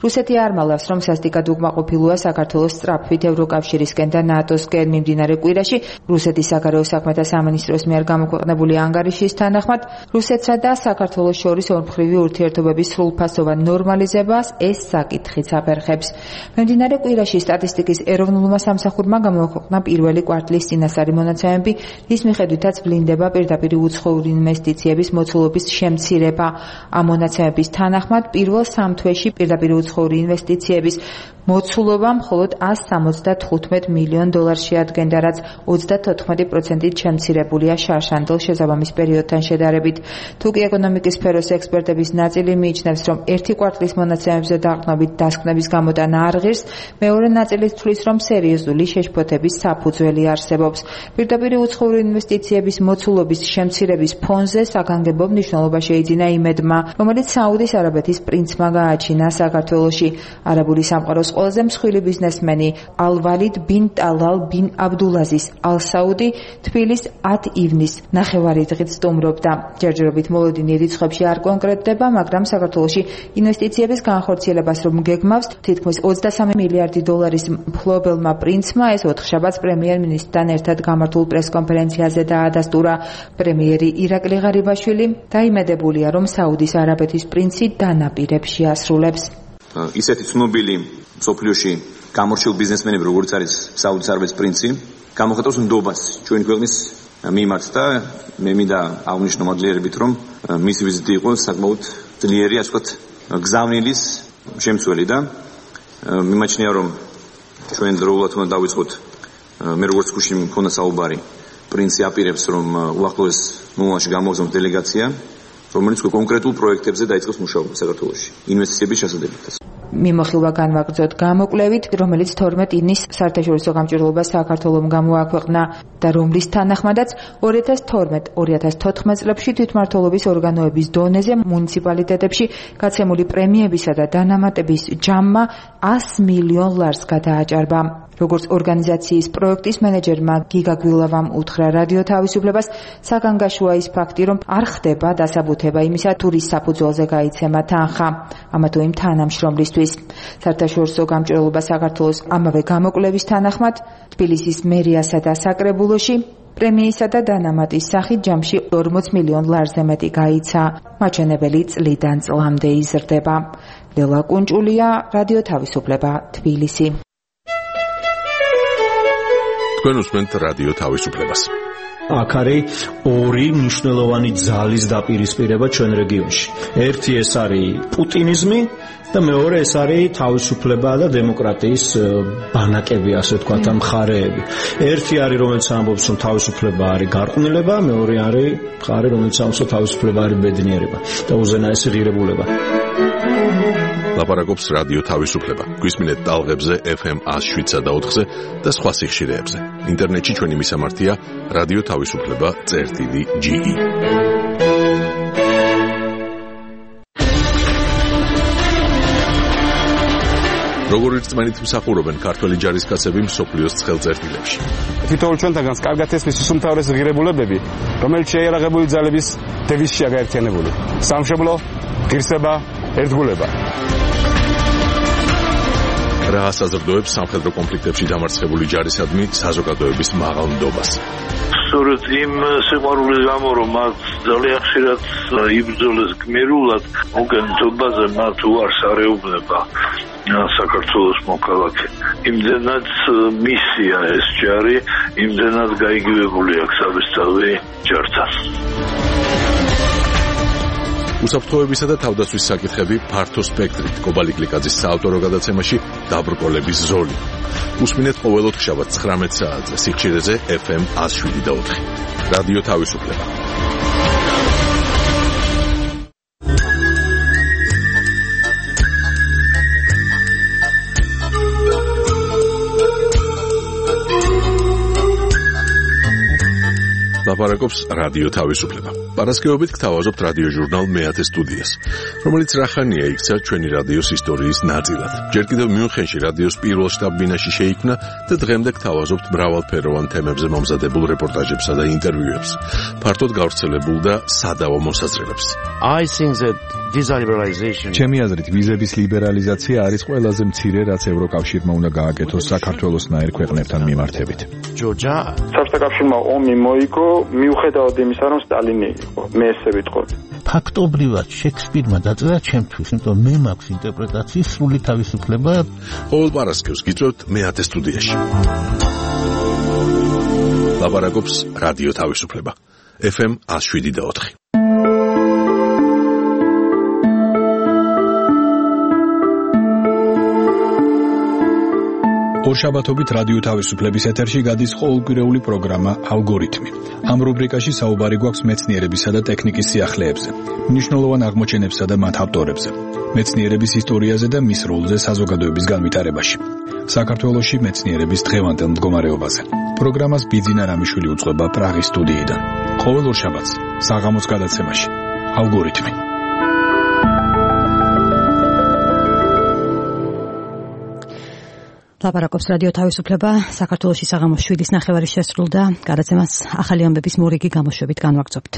რუსეთი არ მალავს, რომ სასტიკად უკმაყოფილოა საქართველოს სწრაფვით ევროკავშირისკენ და ნატოსკენ. მიმდინარე კვირაში რუსეთის საგარეო საქმეთა სამინისტროს მიერ გამოქვეყნებული ანგარიშის თანახმად, რუსეთსა და საქართველოს შორის ორმხრივი ურთიერთობების სრულფასოვან ნორმალიზებას ეს საკითხიც აფერხებს. მიმდინარე კვირაში სტატისტიკის ეროვნულმა სამსახურმა გამოქვეყნა პირველი კვარტლის წინასწარი მონაცემები, რის მიხედვითაც ვლინდება პირდაპირ უცხოური ინვესტიციების მოცულობის შემცირება. ამ მონაცემების თანახმად, პირველ სამ თვეში პირდაპირ უცხოური ინვესტიციების მოცულობა მხოლოდ ას სამოცდათხუთმეტ მილიონ დოლარს შეადგენდა, რაც ოცდათოთხმეტი პროცენტით შემცირებულია შარშანდელ შესაბამის პერიოდთან შედარებით. თუკი ეკონომიკის სფეროს ექსპერტების ნაწილი მიიჩნევს, რომ ერთი კვარტლის მონაცემებზე დაყრდნობით დასკვნების გამოტანა არ ღირს, მეორე ნაწილი თვლის, რომ სერიოზული შეშფოთების საფუძველი არსებობს. პირდაპირ უცხოური ინვესტიციების მოცულობის შემცირების ფონზე საგანგებო მნიშვნელობა შეიძინა იმედმა, რომელიც საუდის არაბეთის პრინცმა გააჩინა საქართველოში. არაბული სამყაროს ყველაზე მსხვილი ბიზნესმენი ალ-ვალიდ ბინ ტალალ ბინ აბდულაზის ალ-საუდი თბილის ათ ივნის ნახევარი დღით სტუმრობდა. ჯერჯერობით მოლოდინი რიცხვებში არ კონკრეტდება, მაგრამ საქართველოში ინვესტიციების განხორციელებას რომ გეგმავს, თითქმის ოცდასამი მილიარდი დოლარის მფლობელმა პრინცმა ეს ოთხშაბათს პრემიერ-მინისტრთან ერთად გამართულ პრესკონფერენციაზე დაადასტურა. პრემიერი ირაკლი ღარიბაშვილი დაიმედებულია, რომ საუდის არაბეთის პრინცი დანაპირებს შეასრულებს. ისეთი ცნობილი სოფლიოში გამორჩეული ბიზნესმენები, როგორც არის საუდის არაბეთის პრინცი, გამოხატავს ნდობას ჩვენი ქვეყნის მიმართ და მე მინდა აღვნიშნო მოძლიერებით, რომ მისი ვიზიტი იყო საკმაოდ ძლიერი, ასე ვთქვათ, გზავნილის შემცველი და მიმაჩნია, რომ ჩვენ დროულად უნდა დავიწყოთ, მე როგორც გუშინ მქონდა საუბარი, პრინცი აპირებს, რომ უახლოეს მომავალში გამოგზავნოს დელეგაცია, რომელიც კონკრეტულ პროექტებზე დაიწყოს მუშაობა საქართველოში, ინვესტიციების შესაძლებლობაზე. მიმოხილვა განვაგრძოთ გამოკვლევით, რომელიც თორმეტ ივნის საერთაშორისო გამჭირვალობას საქართველომ გამოაქვეყნა და რომლის თანახმადაც ორი ათას თორმეტ ორი ათას თოთხმეტ წლებში თვითმმართველობის ორგანოების დონეზე მუნიციპალიტეტებში გაცემული პრემიებისა და დანამატების ჯამმა ას მილიონ ლარს გადააჭარბა. როგორც ორგანიზაციის პროექტის მენეჯერმა გიგა გვილავამ უთხრა რადიო თავისუფლებას, საგანგაშოა ის ფაქტი, რომ არ ხდება დასაბუთება იმისა, თუ რის საფუძველზე გაიცემა თანხა, ამა თუ იმ თანამშრომლისთვის. საერთაშორისო გამჭირვალობა საქართველოს ამავე გამოკვლევის თანახმად, თბილისის მერიასა და საკრებულოში პრემიისა და დანამატის სახით ჯამში ორმოც მილიონ ლარზე მეტი გაიცა. მაჩვენებელი წლიდან წლამდე იზრდება. ლელა კუნჭულია, რადიო თავისუფლება, თბილისი. თქვენ უსმენთ რადიო თავისუფლებას. აქ არის ორი მნიშვნელოვანი ძალის დაპირისპირება ჩვენ რეგიონში. ერთი ეს არის პუტინიზმი და მეორე ეს არის თავისუფლება და დემოკრატიის ბანაკები, ასე ვთქვათ, ამ მხარეები. ერთი არის, რომელიც ამბობს, რომ თავისუფლება არის გარყვნილება, მეორე არის მხარე, რომელიც ამბობს, რომ თავისუფლება არის ბედნიერება და უზენაესი ღირებულება. ლაპარაკობს რადიო თავისუფლება. გვისმინეთ ტალღებზე ეფ ემ ას შვიდსა და ოთხზე და სხვა სიხშირეებზე. ინტერნეტში ჩვენი მისამართია რადიო თავისუფლება წერტილი ჯი ი. როგორი რწმენით მსახურობენ ქართველი ჯარისკაცები მსოფლიოს ცხელ წერტილებში. თითოეულ ჩვენთაგანს კარგად ესმის უმთავრესი ღირებულებები, რომელიც შეიარაღებული ძალების დევიზშია გაერთიანებული. სამშობლო, ღირსება, ერთგულება. რა საზრდოებს სამხედრო კონფლიქტებში დამარცხებული ჯარისადმი საზოგადოების მაღალ ნდობას. სწორედ იმ სიყვარულის გამო, რომ მათ ძალიან ხშირად იბრძოლეს გმირულად, უკან ნდობაზე მათ უარს არეუბნება საქართველოს მოქალაქე. იმდენად მისია ეს ჯარი, იმდენად გაიგივებული აქვს საბესწავლი ჯართან. უსაფრთხოებისა და თავდაცვის საკითხები ფართო სპექტრით. კობალი გლიკაძის საავტორო გადაცემაში დაბრკოლების ზოლი. უსმინეთ ყოველ ოთხშაბათს ცხრამეტ საათზე სიხშირეზე ეფ ემ ას შვიდი და ოთხი. რადიო თავისუფლება. ლაპარაკობს რადიო თავისუფლება. პარასკევობით გთავაზობთ რადიო ჟურნალ მეათე სტუდიას, რომელიც რახანია იქცა ჩვენი რადიოს ისტორიის ნაწილად. ჯერ კიდევ მიუნხენში რადიოს პირველ შტაბ-ბინაში შეიქმნა და დღემდე გთავაზობთ მრავალფეროვან თემებზე მომზადებულ რეპორტაჟებსა და ინტერვიუებს, ფართოდ გავრცელებულ და სადავო მოსაზრებებს. I think that visa liberalization ჩემი აზრით ვიზების ლიბერალიზაცია არის ყველაზე მცირე, რაც ევროკავშირმა უნდა გააკეთოს საქართველოსნაირ ქვეყნებთან მიმართებით. ჯორჯა საბჭოთა ომი მოიგო მიუხედავად იმისა, რომ სტალინი იყო. მე ესე ვიტყოდი. ფაქტობრივად შექსპირმა დაწერა ჩემთვის, იმიტომ მე მაქვს ინტერპრეტაციის სრული თავისუფლება. ყოველ პარასკევს გიწევთ მეათე სტუდიაში. ლაპარაკობს რადიო თავისუფლება. ეფ ემ one oh seven point four. ორშაბათობით რადიო თავისუფლების ეთერში გადის ყოველკვირეული პროგრამა ალგორითმი. ამ რუბრიკაში საუბარი გვაქვს მეცნიერებისა და ტექნიკის სიახლეებზე, მნიშვნელოვან აღმოჩენებსა და მათ ავტორებზე, მეცნიერების ისტორიაზე და მის როლზე საზოგადოების განვითარებაში. საქართველოში მეცნიერების დღევანდელ მდგომარეობაზე. პროგრამას ბიძინა რამიშვილი უწყება პრაღის სტუდიიდან. ყოველ ორშაბათს საღამოს გადაცემაში ალგორითმი. ლაპარაკობს რადიო თავისუფლება. საქართველოში საღამოს შვიდის ნახევარი შესრულდა. გადაცემას ახალი ამბების მორიგი გამოშვებით განვაგრძობთ.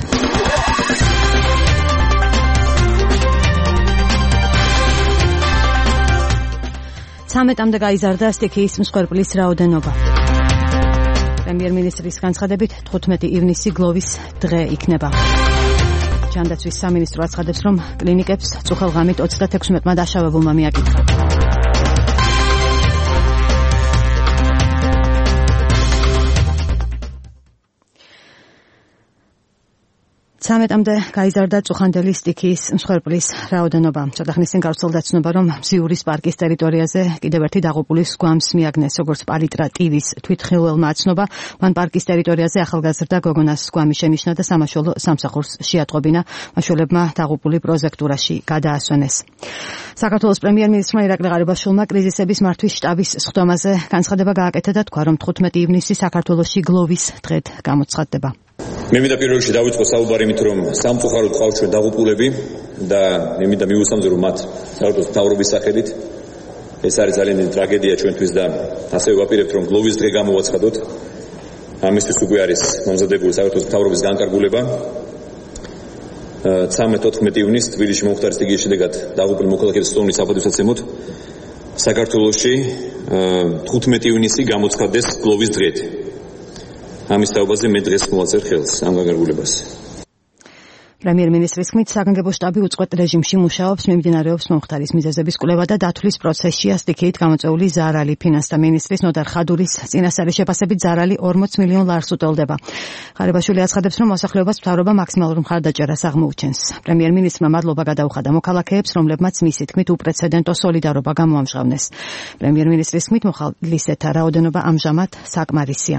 ცამეტამდე გაიზარდა სტიქიის მსხვერპლის რაოდენობა. პრემიერ-მინისტრის განცხადებით თხუთმეტი ივნისი გლოვის დღე იქნება. ჯანდაცვის სამინისტრო აცხადებს, რომ კლინიკებს წუხელღამით ოცდათექვსმეტმა დაშავებულმა მიაკითხა. ცამეტამდე გაიზარდა წუხანდელი სტიქიის მსხვერპლის რაოდენობა. ცოტა ხნის წინ გავრცელდა ცნობა, რომ მზიურის პარკის ტერიტორიაზე კიდევ ერთი დაღუპულის გვამს მიაგნეს, როგორც პალიტრა ტივის თვითმხილველმა აცნობა. მან პარკის ტერიტორიაზე ახალგაზრდა გოგონას გვამი შენიშნა და სამაშველო სამსახურს შეატყობინა. მაშველებმა დაღუპული პროზექტურაში გადაასვენეს. საქართველოს პრემიერ-მინისტრმა ირაკლი ღარიბაშვილმა კრიზისების მართვის შტაბის სხდომაზე განცხადება გააკეთა და თქვა, რომ თხუთმეტი ივნისი საქართველოში გლოვის დღედ გამოცხადდება. მე მინდა პირველ რიგში დავიწყო საუბარი იმით, რომ სამწუხაროდ ყავს ჩვენ დაღუპულები და მე მინდა მივუსამძრო, რომ მათ საქართველოს მთავრობის სახელით ეს არის ძალიან დიდი ტრაგედია ჩვენთვის და ასევე ვაპირებთ, რომ გლოვის დღე გამოვაცხადოთ. ამისთვის უკვე არის მომზადებული საქართველოს მთავრობის განკარგულება. ცამეტ-ოთხმეტი ივნისს თბილისში მომხდარი სტრიგის შედეგად დაღუპული მოქალაქეთა სტომრის საპატივსაცემად საქართველოში თხუთმეტი ივნისი გამოცხადდეს გლოვის დღედ. ამის თაობაზე მე დღეს მოვაწერ ხელს ამ განკარგულებას. პრემიერ-მინისტრის თქმით, საგანგებო შტაბი უწყვეტ რეჟიმში მუშაობს, მიმდინარეობს მომხდარის მიზეზების კვლევა და დათვლის პროცესშია სტიქიით გამოწვეული ზარალი. ფინანსთა მინისტრის ნოდარ ხადურის წინასწარი შეფასებით ზარალი ორმოც მილიონ ლარს უტოლდება. ღარიბაშვილი აცხადებს, რომ მოსახლეობას მთავრობა მაქსიმალურ მხარდაჭერას აღმოუჩენს. პრემიერ-მინისტრმა მადლობა გადაუხადა მოქალაქეებს, რომლებმაც მისი თქმით უპრეცედენტო სოლიდარობა გამოამჟღავნეს. პრემიერ-მინისტრის თქმით, მოხალისეთა რაოდენობა ამჟამად საკმარისია.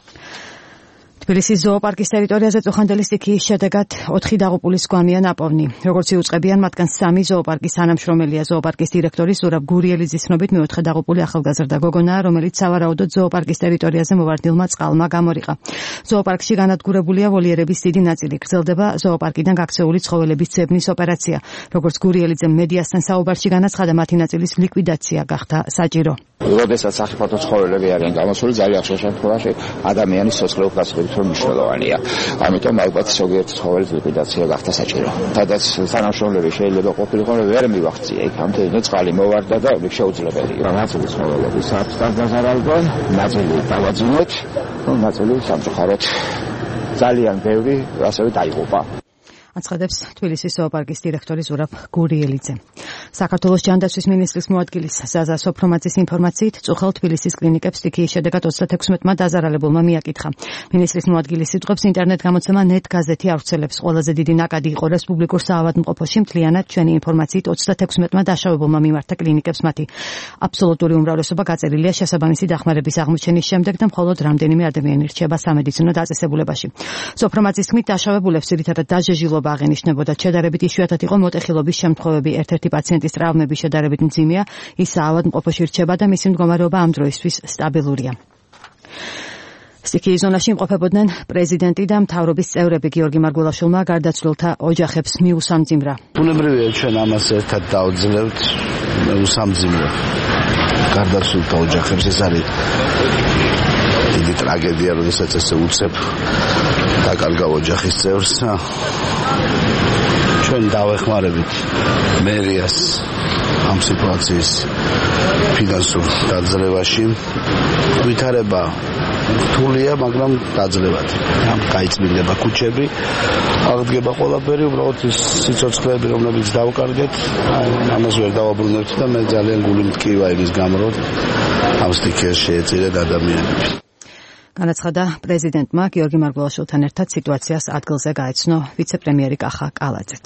თბილისის ზოოპარკის ტერიტორიაზე წუხანდელი სტიქიის შედეგად ოთხი დაღუპულის გვამია ნაპოვნი. როგორც იუწყებიან, მათგან სამი ზოოპარკის თანამშრომელია. ზოოპარკის დირექტორი ზურაბ გურიელიძის ცნობით მეოთხე დაღუპული ახალგაზრდა გოგონაა, რომელიც სავარაუდოდ ზოოპარკის ტერიტორიაზე მოვარდნილმა წყალმა გამორიყა. ზოოპარკში განადგურებულია ვოლიერების დიდი ნაწილი. გრძელდება ზოოპარკიდან გაქცეული ცხოველების ძებნის ოპერაცია. როგორც გურიელიძემ მედიასთან საუბარში განაცხადა, მათი ნაწილის ლიკვიდაცია გახდა საჭირო. როდესაც სახიფათო ცხოველები არიან გამოსული, ძალიან ხშირ შემთხვევაში ადამიანის სოციალურ გასწრებით მნიშვნელოვანია. ამიტომ ალბათ ზოგიერთ ცხოველის ლიკვიდაცია გახდა საჭირო. სადაც თანამშრომლები შეიძლება ყოფილიყო, რომ ვერ მივახციე იქამდე, და წყალი მოვარდა და შეუძლებელია. ნაწილი ცხოველების აქვს დაზარალდა, ნაწილი დავაძინოთ, ნაწილი სამწუხაროდ ძალიან ბევრი ასევე დაიღუპა. აცხადებს თბილისის ზოოპარკის დირექტორი ზურაბ გურიელიძე. საქართველოს ჯანდაცვის მინისტრის მოადგილის ზაზა სოფრომაძის ინფორმაციით, წუხელ თბილისის კლინიკებს სტიქიის შედეგად ოცდათექვსმეტმა დაზარალებულმა მიაკითხა. მინისტრის მოადგილის სიტყვებს ინტერნეტ გამოცემა ნეტ გაზეთი ავრცელებს. ყველაზე დიდი ნაკადი იყო რესპუბლიკურ საავადმყოფოში, მთლიანად ჩვენი ინფორმაციით ოცდათექვსმეტმა დაშავებულმა მიმართა კლინიკებს მათი აბსოლუტური უმრავლესობა გაწერილია შესაბამისი დახმარების აღმოჩენის შემდეგ და მხოლოდ რამდენიმე ადამიანი რჩება სამედიცინო დაწესებულებაში. სოფრომაძის თქმით, დაშავებულებს ძირითადად დაჟეჟილობა აღენიშნებოდა. შედარებით იშვიათად იყო მოტეხილობის შემთხვევები. ერთ-ერთი პაციენტის ტრავმები შედარებით მძიმეა, ის საავადმყოფოში რჩება და მისი მდგომარეობა ამ დროისთვის სტაბილურია. სტიქიის ზონაში იმყოფებოდნენ პრეზიდენტი და მთავრობის წევრები. გიორგი მარგველაშვილმა გარდაცვლილთა ოჯახებს მიუსამძიმრა. ბუნებრივია ჩვენ ამას ერთად დავძლევთ, მიუსამძიმრა გარდაცვლილთა ოჯახებს. ეს არის დიდი ტრაგედია, როდესაც ესე უცებ დაკარგა ოჯახის წევრს. ჩვენ დავეხმარებით მერიას ამ სიტუაციის ფინანსურ დაძლევაში. ვითარება რთულია, მაგრამ დაძლევადი. გაიწმინდება ქუჩები, აღდგება ყველაფერი, უბრალოდ ის სიცოცხლეები, რომლებიც დავკარგეთ, ამას ვერ დავაბრუნებთ და მე ძალიან გული მტკივა იმის გამო, რომ ამ სტიქიაში შეეწირეთ ადამიანები. განაცხადა პრეზიდენტმა გიორგი მარგველაშვილთან ერთად სიტუაციას ადგილზე გაეცნო ვიცე-პრემიერი კახა კალაძეც.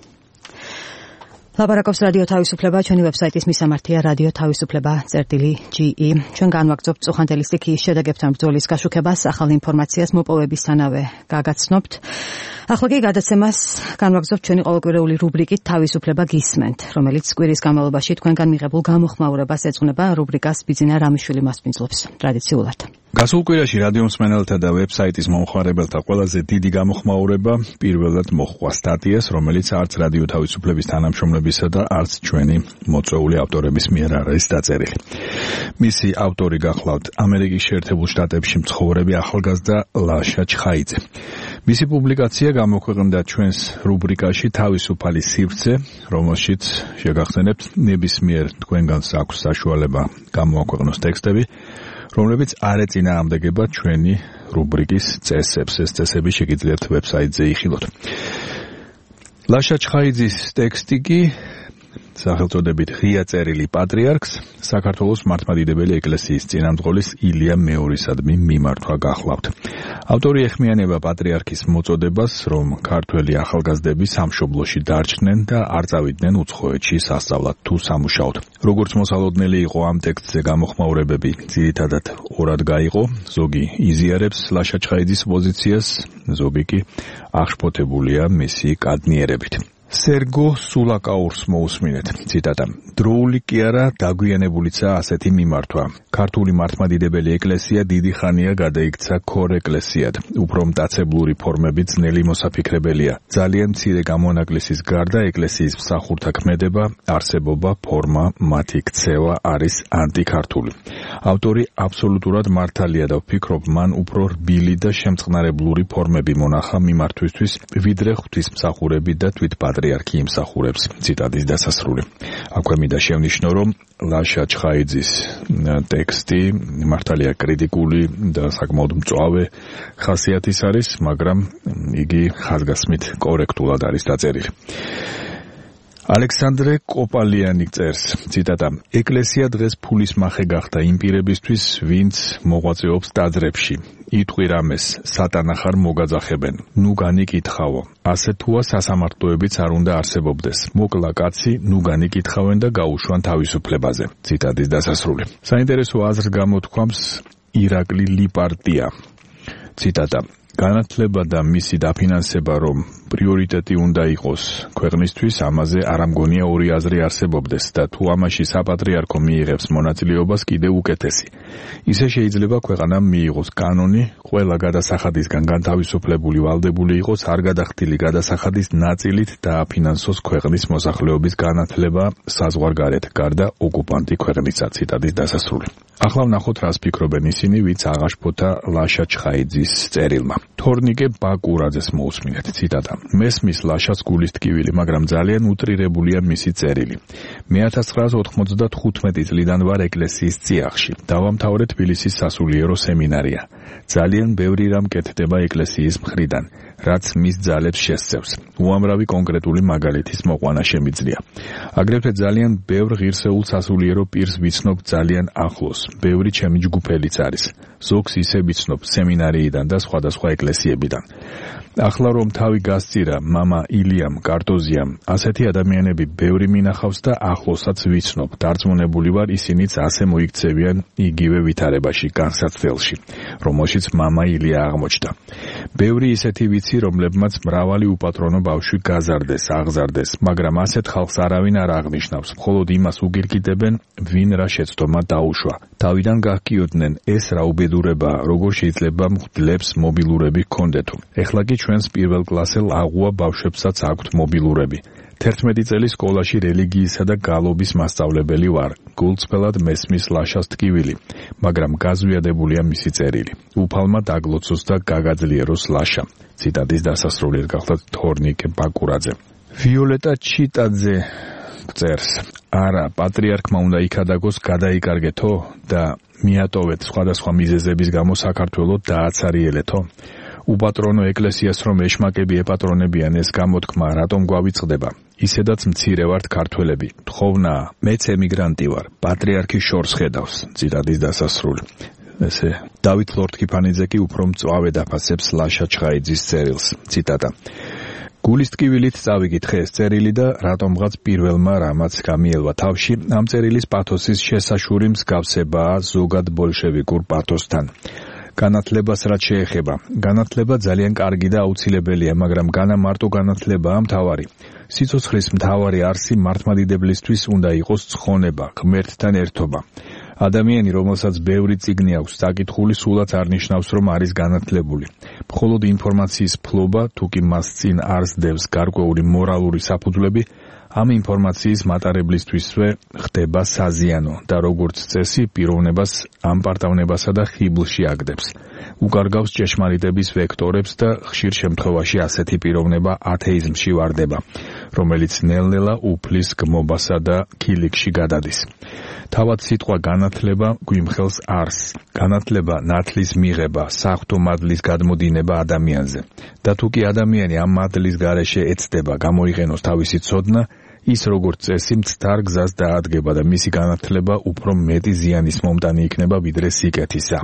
ლაპარაკობს რადიო თავისუფლება, ჩვენი ვებსაიტის მისამართია რადიო თავისუფლება წერტილი ჯი ი. ჩვენ განვაგრძობთ წუხანდელი სტიქიის შედეგებთან ბრძოლის გაშუქებას, ახალ ინფორმაციას მოპოვებისთანავე გაგაცნობთ. ახლა კი გადაცემას განვაგრძობთ ჩვენი ყოველკვირეული რუბრიკით თავისუფლება გისმენთ, რომელიც კვირის განმავლობაში თქვენგან მიღებულ გამოხმაურებას ეძღვნება. რუბრიკას ბიძინა რამიშვილი მასპინძლობს ტრადიციულად. გასულ კვირაში რადიო მსმენელთა და ვებსაიტის მომხმარებელთა ყველაზე დიდი გამოხმაურება პირველად მოჰყვა სტატიას, რომელიც არც რადიო თავისუფლების თანამშრომლებისა და არც ჩვენი მოწვეული ავტორების მიერ არ არის დაწერილი. მისი ავტორი გახლავთ ამერიკის შეერთებულ შტატებში მცხოვრები ახალგაზრდა ლაშა ჩხაიძე. მისი პუბლიკაცია გამოქვეყნდა ჩვენს რუბრიკაში თავისუფალი სივრცე, რომელშიც შეგახსენებთ ნებისმიერ თქვენგანს აქვს საშუალება გამოაქვეყნოს ტექსტები, რომლებიც არ ეწინააღმდეგება ჩვენი რუბრიკის წესებს. ეს წესები შეგიძლიათ ვებსაიტზე იხილოთ. ლაშა ჩხაიძის ტექსტი კი სახელწოდებით ღია წერილი პატრიარქს საქართველოს მართლმადიდებელი ეკლესიის წინამძღოლის ილია მეორისადმი მიმართვა გახლავთ. ავტორი ეხმიანება პატრიარქის მოწოდებას, რომ ქართველი ახალგაზრდები სამშობლოში დარჩნენ და არ წავიდნენ უცხოეთში სასწავლად თუ სამუშაოდ. როგორც მოსალოდნელი იყო ამ ტექსტზე გამოხმაურებები ძირითადად ორად გაიყო, ზოგი იზიარებს ლაშა ჩხაიძის პოზიციას, ზოგი კი აღშფოთებულია მისი კადნიერებით. სერგო სულაკაურს მოусმინეთ. ციტატა: დროული კი არა, დაგვიანებულიცაა ასეთი მიმართვა. ქართული მართლმადიდებელი ეკლესია დიდი ხანია გადაიქცა ქორ ეკლესიად. უფრო მტაცებლური ფორმები ძნელი მოსაფიქრებელია. ძალიან მცირე გამონაკლისის გარდა ეკლესიის მსახურთა ქმედება, არსებობა, ფორმა, მათი ქცევა არის ანტიქართული. ავტორი აბსოლუტურად მართალია და ვფიქრობ, მან უფრო რბილი და შემწყნარებლური ფორმები მონახა მიმართვისთვის, ვიდრე ღვთისმსახურები და თვითპატრიარქი პატრიარქი იმსახურებს. ციტატის დასასრული. აქვე მინდა შევნიშნო, რომ ლაშა ჩხაიძის ტექსტი მართალია კრიტიკული და საკმაოდ მწვავე ხასიათის არის, მაგრამ იგი ხაზგასმით კორექტულად არის დაწერილი. ალექსანდრე კოპალიანი წერს, ციტატა: ეკლესია დღეს ფულის მახე გახდა იმ პირებისთვის, ვინც მოღვაწეობს ტაძრებში. იტყვი რამეს, სატანა ხარ მოგაძახებენ. ნუ განიკითხავო. ასე თუა სასამართლოებიც არ უნდა არსებობდეს. მოკლა კაცი, ნუ განიკითხავენ და გაუშვან თავისუფლებაზე. ციტატის დასასრული. საინტერესო აზრს გამოთქვამს ირაკლი ლიპარტია. ციტატა: განათლება და მისი დაფინანსება რომ პრიორიტეტი უნდა იყოს ქვეყნისთვის, ამაზე არ ამგონია ორი აზრი არსებობდეს და თუ ამაში საპატრიარქო მიიღებს მონაწილეობას, კიდევ უკეთესი. ისე შეიძლება ქვეყანამ მიიღოს კანონი, ყველა გადასახადისგან განთავისუფლებული ვალდებული იყოს არ გადახდილი გადასახადის ნაწილით და აფინანსოს ქვეყნის მოსახლეობის განათლება საზღვარგარეთ, გარდა ოკუპანტი ქვეყნისა. ციტატის დასასრული. ახლა ვნახოთ, რას ფიქრობენ ისინი, ვინც აღაშფოთა ლაშა ჩხაიძის წერილმა. თორნიკე ბაკურაძეს მოусმინეთ. ციტატა: მესმის ლაშას გულის ტკივილი, მაგრამ ძალიან უტრირებულია მისი წერილი. მე ათას ცხრაას ოთხმოცდათხუთმეტი წლიდან ვარ ეკლესიის წიაღში. დავამთავრე თბილისის სასულიერო სემინარია. ძალიან ბევრი რამ კეთდება ეკლესიის მხრიდან, რაც მის ძალებს შესწევს. უამრავი კონკრეტული მაგალითის მოყვანა შემიძლია. აგრეთვე ძალიან ბევრ ღირსეულ სასულიერო პირს ვიცნობ ძალიან ახლოს. ბევრი ჩემი ჯგუფელიც არის. ზოგს ისე ვიცნობ სემინარიიდან და სხვადასხვა ეკლესიებიდან. ახლა რომ თავი გასწირა მამა ილიამ კარტოზიამ, ასეთი ადამიანები ბევრი მინახავს და ახლოსაც ვიცნობ. დარწმუნებული ვარ, ისინიც ასე მოიქცევიან იგივე ვითარებაში, განსაცდელში, რომელშიც მამა ილია აღმოჩნდა. ბევრი ისეთი ვიცი, რომლებმაც მრავალი უპატრონო ბავშვი გაზარდეს, აღზარდეს, მაგრამ ასეთ ხალხს არავინ არ აღნიშნავს, მხოლოდ იმას უგირგიტებენ, ვინ რა შეცდომა დაუშვა. თავიდან გახკიოდნენ, ეს რა უბედურებაა, როგორ შეიძლება მღვდლებს მობილურები ჰქონდეთო. ეხლა კი ჩვენს პირველ კლასელ აღუა ბავშვებსაც აქვთ მობილურები. თერთმეტი წელი სკოლაში რელიგიისა და გალობის მასწავლებელი ვარ. გულწრფელად მესმის ლაშას ტკივილი, მაგრამ გაზვიადებულია მისი წერილი. უფალმა დაგლოცოს და გაგაძლიეროს ლაშა. ციტატის დასასრული გახლავთ თორნიკე ბაკურაძე. ვიოლეტა ჩიტაძე წერს: არა, პატრიარქმა უნდა იქადაგოს გადაიკარგეთო და მიატოვეთ სხვადასხვა მიზეზების გამო საქართველოს დააცარიელეთო. უპატრონო ეკლესიას რომ ეშმაკები ეპატრონებიან, ეს გამოთქმა რატომ გვავიწყდება? ისედაც მცირე ვართ ქართველები. თხოვნა, მეც ემიგრანტი ვარ. პატრიარქი შორს ხედავს. ციტატის დასასრული. ესე დავით ლორთქიფანიძე კი უფრო მწვავედ აფასებს ლაშა ჩხაიძის წერილს. ციტატა: გულის ტკივილით წავიკითხე ეს წერილი და რატომღაც პირველმა რამაც გამიელვა თავში, ამ წერილის პათოსის შესაშური მსგავსებაა ზოგად ბოლშევიკურ პათოსთან. განათლებას რაც შეეხება, განათლება ძალიან კარგი და აუცილებელია, მაგრამ განა მარტო განათლებაა მთავარი. სიცოცხლის მთავარი არსი მართლმადიდებლისთვის უნდა იყოს ცხონება, ღმერთთან ერთობა. ადამიანი, რომელსაც ბევრი წიგნი აქვს საკითხული, სულაც არ ნიშნავს, რომ არის განათლებული. მხოლოდ ინფორმაციის ფლობა, თუ კი მას წინ არ სდევს გარკვეული მორალური საფუძვლები, ამ ინფორმაციის მატარებლისთვისვე ხდება საზიანო და როგორც წესი პიროვნებას ამპარტავნებასა და ხიბლში აგდებს. უკარგავს ჭეშმარიტების ვექტორებს და ხშირ შემთხვევაში ასეთი პიროვნება ათეიზმში ვარდება, რომელიც ნელ-ნელა უფლის გმობასა და ქილიქში გადადის. თავად სიტყვა განათლება გვიმხელს არსს. განათლება ნათლის მიღება, საღვთო მადლის გადმოდინება ადამიანზე. და თუ კი ადამიანი ამ მადლის გარეშე ეცდება გამოიყენოს თავისი ცოდნა, ის როგორც წესი მცდარ გზას დაადგება და მისი განათლება უფრო მეტი ზიანის მომტანი იქნება ვიდრე სიკეთისა.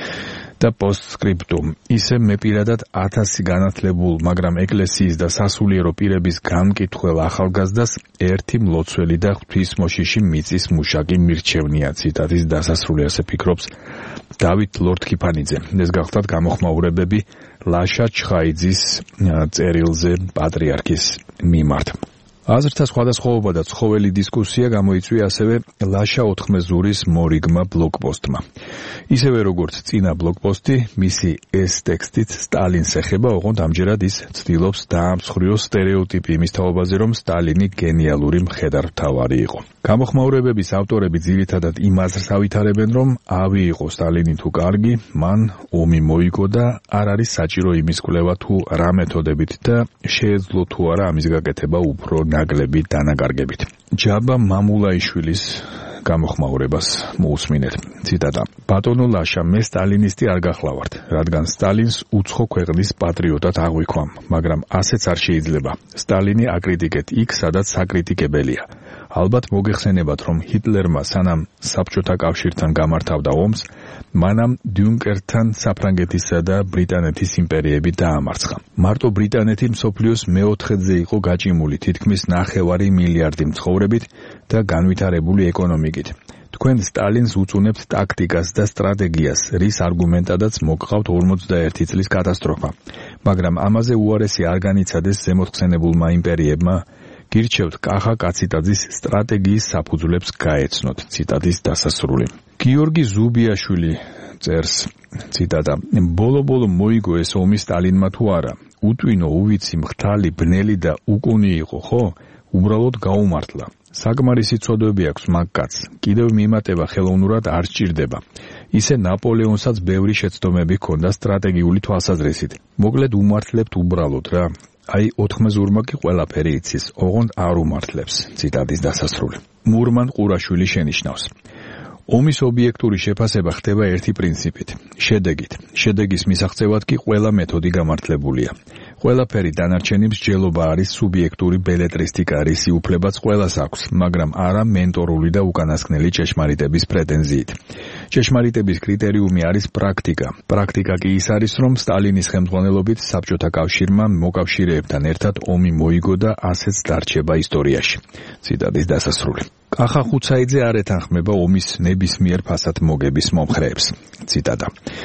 და პოსტსკრიპტუმ: ისე მე პირადად ათასი განათლებულ, მაგრამ ეკლესიის და სასულიერო პირების განკითხულ ახალგაზრდას ერთი მლოცველი და ღვთისმოშიში მიწის მუშაკი მირჩევნია. ციტატის დასასრული ასე ფიქრობს დავით ლორთქიფანიძე. ეს გახლავთ გამოხმაურებები ლაშა ჩხაიძის წერილზე პატრიარქის მიმართ. აზრთა სხვადასხვაობა და ცხოველი დისკუსია გამოიწვია ასევე ლაშა ოთხმეზურის მორიგმა ბლოგპოსტმა. ისევე როგორც წინა ბლოგპოსტი, მისი ეს ტექსტიც სტალინს ეხება, ოღონდ ამჯერად ის ცდილობს დაამსხვრიოს სტერეოტიპი იმის თაობაზე, რომ სტალინი გენიალური მხედართმთავარი იყო. გამოხმაურებების ავტორები ძირითადად იმ აზრს ავითარებენ, რომ ავი იყო სტალინი თუ კარგი, მან ომი მოიგო და არ არის საჭირო იმის კვლევა თუ რა მეთოდებით და შეეძლო თუ არა ამის გაკეთება უფრო ნაკლები დანაკარგებით. ჯაბა მამულაიშვილის გამოხმაურებას მოусმინეთ. ციტატა: ბატონო ლაშა, მე სტალინისტი არ გახლავართ, რადგან სტალინს უცხო ქვეყნის პატრიოტად აღვიქვამ, მაგრამ ასეც არ შეიძლება. სტალინი აკრიტიკეთ იქ, სადაც საკრიტიკებელია. ალბათ მოგეხსენებათ, რომ ჰიტლერმა სანამ საბჭოთა კავშირთან გამართავდა ომს, მანამ დიუნკერკთან საფრანგეთისა და ბრიტანეთის იმპერიები დაამარცხა. მარტო ბრიტანეთი მსოფლიოს მეოთხედზე იყო გაჭიმული თითქმის ნახევარი მილიარდი მცხოვრებით და განვითარებული ეკონომიკით. თქვენ სტალინს უწუნებთ ტაქტიკას და სტრატეგიას, რის არგუმენტადაც მოგყავთ ორმოცდაერთი წლის კატასტროფა. მაგრამ ამაზე უარესი არ განიცადეს ზემოთხსენებულმა იმპერიებმა. გირჩევთ კახა კაციტაძის სტრატეგიის საფუძვლებს გაეცნოთ. ციტატის დასასრული. გიორგი ზუბიაშვილი წერს, ციტატა: ბოლო-ბოლო მოიგო ეს ომი სტალინმა თუ არა? უტვინო, უვიცი, მხთალი, ბნელი და უკუნი იყო, ხო? უბრალოდ გაუმართლა. საკმარისი ცოდვები აქვს მაგკაც. კიდევ მიმატება ხელოვნურად არ სჭირდება. ისე ნაპოლეონსაც ბევრი შეცდომები ჰქონდა სტრატეგიული თვალსაზრისით. მოკლედ უმართლებთ უბრალოდ რა. აი ოთხმეზურმა კი ყველაფერი იცის, ოღონდ არ უმართლებს. ციტატის დასასრული. მურმან ყურაშვილი შენიშნავს: ომის ობიექტური შეფასება ხდება ერთი პრინციპით, შედეგით. შედეგის მისაღწევად კი ყველა მეთოდი გამართლებულია. ყველაფერი დანარჩენი მსჯელობა არის სუბიექტური ბელეტრისტიკა, რისი უფლებაც ყველას აქვს, მაგრამ არა მენტორული და უკანასკნელი ჭეშმარიტების პრეტენზიით. ჭეშმარიტების კრიტერიუმი არის პრაქტიკა. პრაქტიკა კი ის არის, რომ სტალინის ხელმძღვანელობით საბჭოთა კავშირმა მოკავშირეებთან ერთად ომი მოიგო და ასეც დარჩება ისტორიაში. ციტატის დასასრული. კახა ხუცაიძე არ ეთანხმება ომის ნებისმიერ ფასად მოგების მომხრეებს. ციტატა: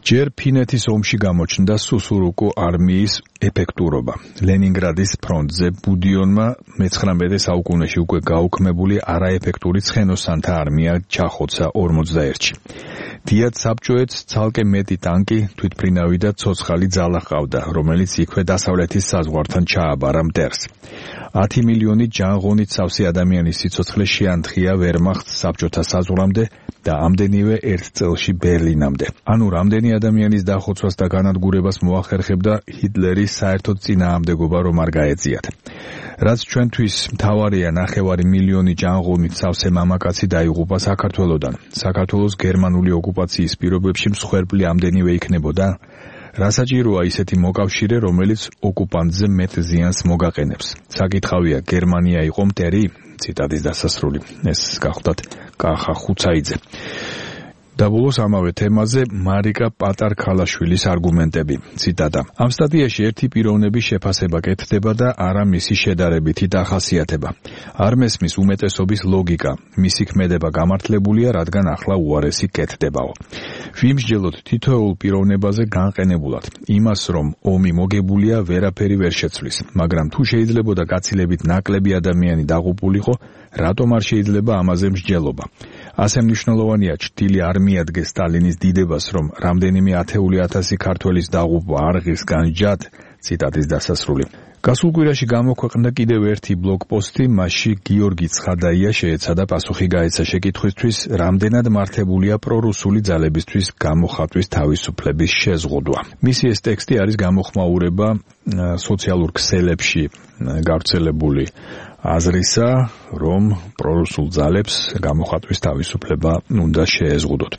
ჯერ ფინეთის ომში გამოჩნდა სუსურუკუ არმიის ეფექტურობა. ლენინგრადის ფრონტზე ბუდიონმა მეცხრამეტე საუკუნეში უკვე გაუქმებული არაეფექტური ცხენოსანთა არმია ჩახოცა ორმოცდაერთში. დიად საბჭოეთს ცალკე მეტი ტანკი, თვითმფრინავი და ცოცხალი ძალა ჰყავდა, რომელიც იქვე დასავლეთის საზღვართან ჩააბარა მტერს. ათი მილიონი ჯანღონით სავსე ადამიანის სიცოცხლე შეანთხია ვერმახტს საბჭოთა საზღვრამდე და ამდენივე ერთ წელში ბერლინამდე. ანუ რამდენი ადამიანის დახოცვას და განადგურებას მოახერხებდა ჰიტლერის საერთოდ წინააღმდეგობა რომ არ გაეწიათ. რაც ჩვენთვის მთავარია, ნახევარი მილიონი ჯანღონით სავსე მამაკაცი დაიღუპა საქართველოდან. საქართველოს გერმანული ოკუპაციის პირობებში მსხვერპლი ამდენივე იქნებოდა. რასაჭიროა ისეთი მოკავშირე, რომელიც ოკუპანტზე მეტ ზიანს მოგაყენებს. საკითხავია, გერმანია იყო მტერი? ციტატის დასასრული. ეს გახლდათ კახა ხუცაიძე. და ბოლოს ამავე თემაზე მარიკა პატარ-ქალაშვილის არგუმენტები. ციტატა. ამ სტატიაში ერთი პიროვნების შეფასება კეთდება და არა მისი შედარებითი დახასიათება. არ მესმის უმეტესობის ლოგიკა. მისი ქმედება გამართლებულია, რადგან ახლა უარესი კეთდებაო. ვიმსჯელოთ თითოეულ პიროვნებაზე განყენებულად. იმას, რომ ომი მოგებულია, ვერაფერი ვერ შეცვლის, მაგრამ თუ შეიძლებოდა გაცილებით ნაკლები ადამიანი დაღუპულიყო, რატომ არ შეიძლება ამაზე მსჯელობა? ასე მნიშვნელოვანია ჩრდილი არ მიადგეს სტალინის დიდებას, რომ რამდენიმე ათეული ათასი ქართველის დაღუპვა არ ღირს განჯად. ციტატის დასასრული. გასულ კვირაში გამოქვეყნდა კიდევ ერთი ბლოგპოსტი, მასში გიორგი ცხადაია შეეცადა პასუხი გაეცა შეკითხვისთვის, რამდენად მართებულია პრორუსული ძალებისთვის გამოხატვის თავისუფლების შეზღუდვა. მისი ეს ტექსტი არის გამოხმაურება სოციალურ ქსელებში გავრცელებული აზრისა, რომ პრორუსულ ძალებს გამოხატვის თავისუფლება უნდა შეეზღუდოთ.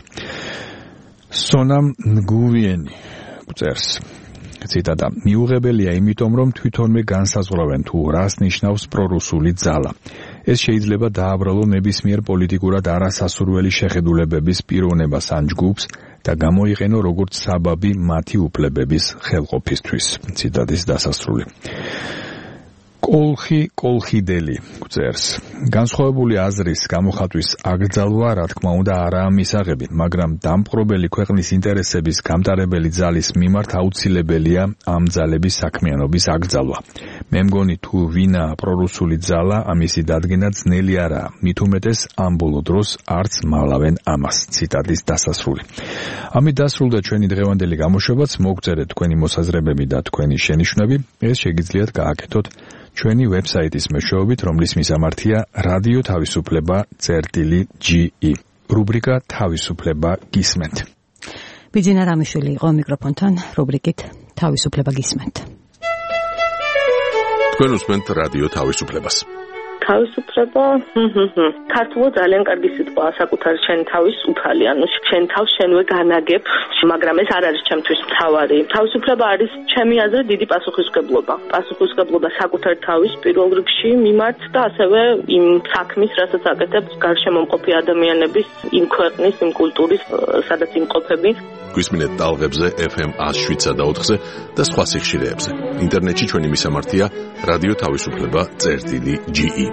სონამ ნგუვიენი წერს. ციტატა. მიუღებელია იმიტომ, რომ თვითონვე განსაზღვრავენ თუ რას ნიშნავს პრორუსული ძალა. ეს შეიძლება დააბრალო ნებისმიერ პოლიტიკურად არასასურველი შეხედულებების პიროვნებას ან ჯგუფს და გამოიყენო როგორც საბაბი მათი უფლებების ხელყოფისთვის. ციტატის დასასრული. კოლხი კოლხიდელი წერს. განსხვავებული აზრის გამოხატვის აკრძალვა, რა თქმა უნდა, არაა მისაღები, მაგრამ დამპყრობელი ქვეყნის ინტერესების გამტარებელი ძალის მიმართ აუცილებელია ამ ძალების საქმიანობის აკრძალვა. მე მგონი თუ ვინა პრორუსული ძალა, ამისი დადგენა ძნელი არაა, მით უმეტეს ამ ბოლო დროს არც მალავენ ამას. ციტატის დასასრული. ამით დასრულდა ჩვენი დღევანდელი გამოშვებაც, მოგწერეთ თქვენი მოსაზრებები და თქვენი შენიშვნები, ეს შეგიძლიათ გააკეთოთ ჩვენი ვებსაიტის მეშვეობით, რომლის მისამართია რადიო თავისუფლება წერტილი ჯი ი. რუბრიკა თავისუფლება გისმენთ. ბიძინა რამიშვილი იყო მიკროფონთან, რუბრიკით თავისუფლება გისმენთ. თქვენ უსმენთ რადიო თავისუფლებას. თავისუფლება, ქართულად ძალიან კარგი სიტყვაა, საკუთარ შენ თავის უფალი, ანუ შენ თავს შენვე განაგებ, მაგრამ ეს არ არის ჩემთვის მთავარი. თავისუფლება არის ჩემი აზრით დიდი პასუხისმგებლობა. პასუხისმგებლობა საკუთარ თავის პირველ რიგში მიმართ და ასევე იმ საქმის, რასაც აკეთებს გარშემომყოფი ადამიანების, იმ ქვეყნის, იმ კულტურის, სადაც იმყოფები. გვისმინეთ ტალღებზე ეფ ემ ათს და ოთხზე და სხვა სიხშირეებზე. ინტერნეტში ჩვენი მისამართია რადიო თავისუფლება წერტილი ჯი ი.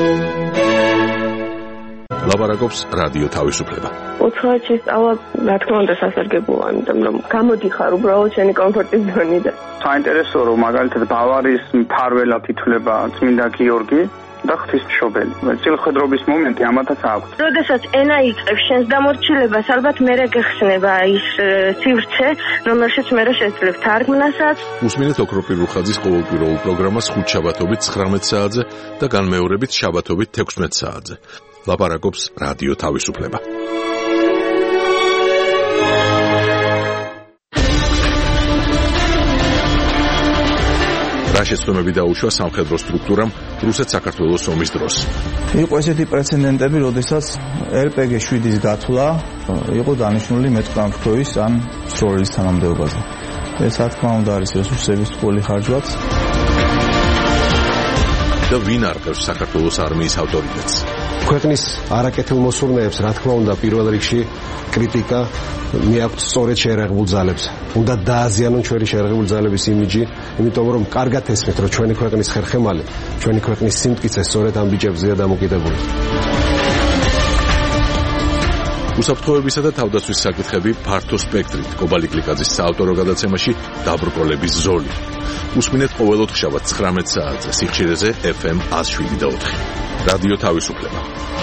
ლაპარაკობს რადიო თავისუფლება. უცხოეთში შესწავლა, რა თქმა უნდა, სასარგებლოა, იმიტომ რომ გამოდიხარ უბრალოდ შენი კომფორტის ზონიდან. საინტერესოა, რომ მაგალითად ბავარიის მფარველად ითვლება წმინდა გიორგი და ღვთისმშობელი. წილხედრობის მომენტი ამათაც აქვს. როდესაც ენა იწყებს შენს დამორჩილებას, ალბათ მერე გეხსნება ის სივრცე, რომელშიც მერე შეძლებ თარგმნასაც. უსმინეთ ოქროპირ რუხაძის ყოველკვირეულ პროგრამას ხუთშაბათობით ცხრამეტ საათზე და განმეორებით შაბათობით თექვსმეტ საათზე. ლაპარაკობს რადიო თავისუფლება. რა შეცდომები დაუშვა სამხედრო სტრუქტურამ რუსეთ-საქართველოს ომის დროს. იყო ესეთი პრეცედენტები, როდესაც ელ პე გი შვიდის გათვლა იყო დანიშნული მეტყამფრთოის ან სროლის თანამდებობაზე. ეს რა თქმა უნდა არის რესურსების ტყუილი ხარჯვაც. და ვინ არყევს საქართველოს არმიის ავტორიტეტს? ქვეყნის არაკეთილ მოსურნეებს, რა თქმა უნდა, პირველ რიგში კრიტიკა მიაქვთ სწორედ შეერაღებულ ძალებს. უნდა დააზიანონ ჩვენი შეერაღებული ძალების იმიჯი, იმიტომ რომ კარგად ესმით, რომ ჩვენი ქვეყნის ხერხემალი, ჩვენი ქვეყნის სიმტკიცე სწორედ ამ ბიჭებზეა დამოკიდებული. უსაფრთხოებისა და თავდაცვის საკითხები ფართო სპექტრით კობალი გლიკაძის საავტორო გადაცემაში დაბრკოლების ზოლი. უსმინეთ ყოველ ოთხშაბათს ცხრამეტ საათზე სიხშირეზე ეფ ემ εκατო შვიდი და ოთხი. რადიო თავისუფლება.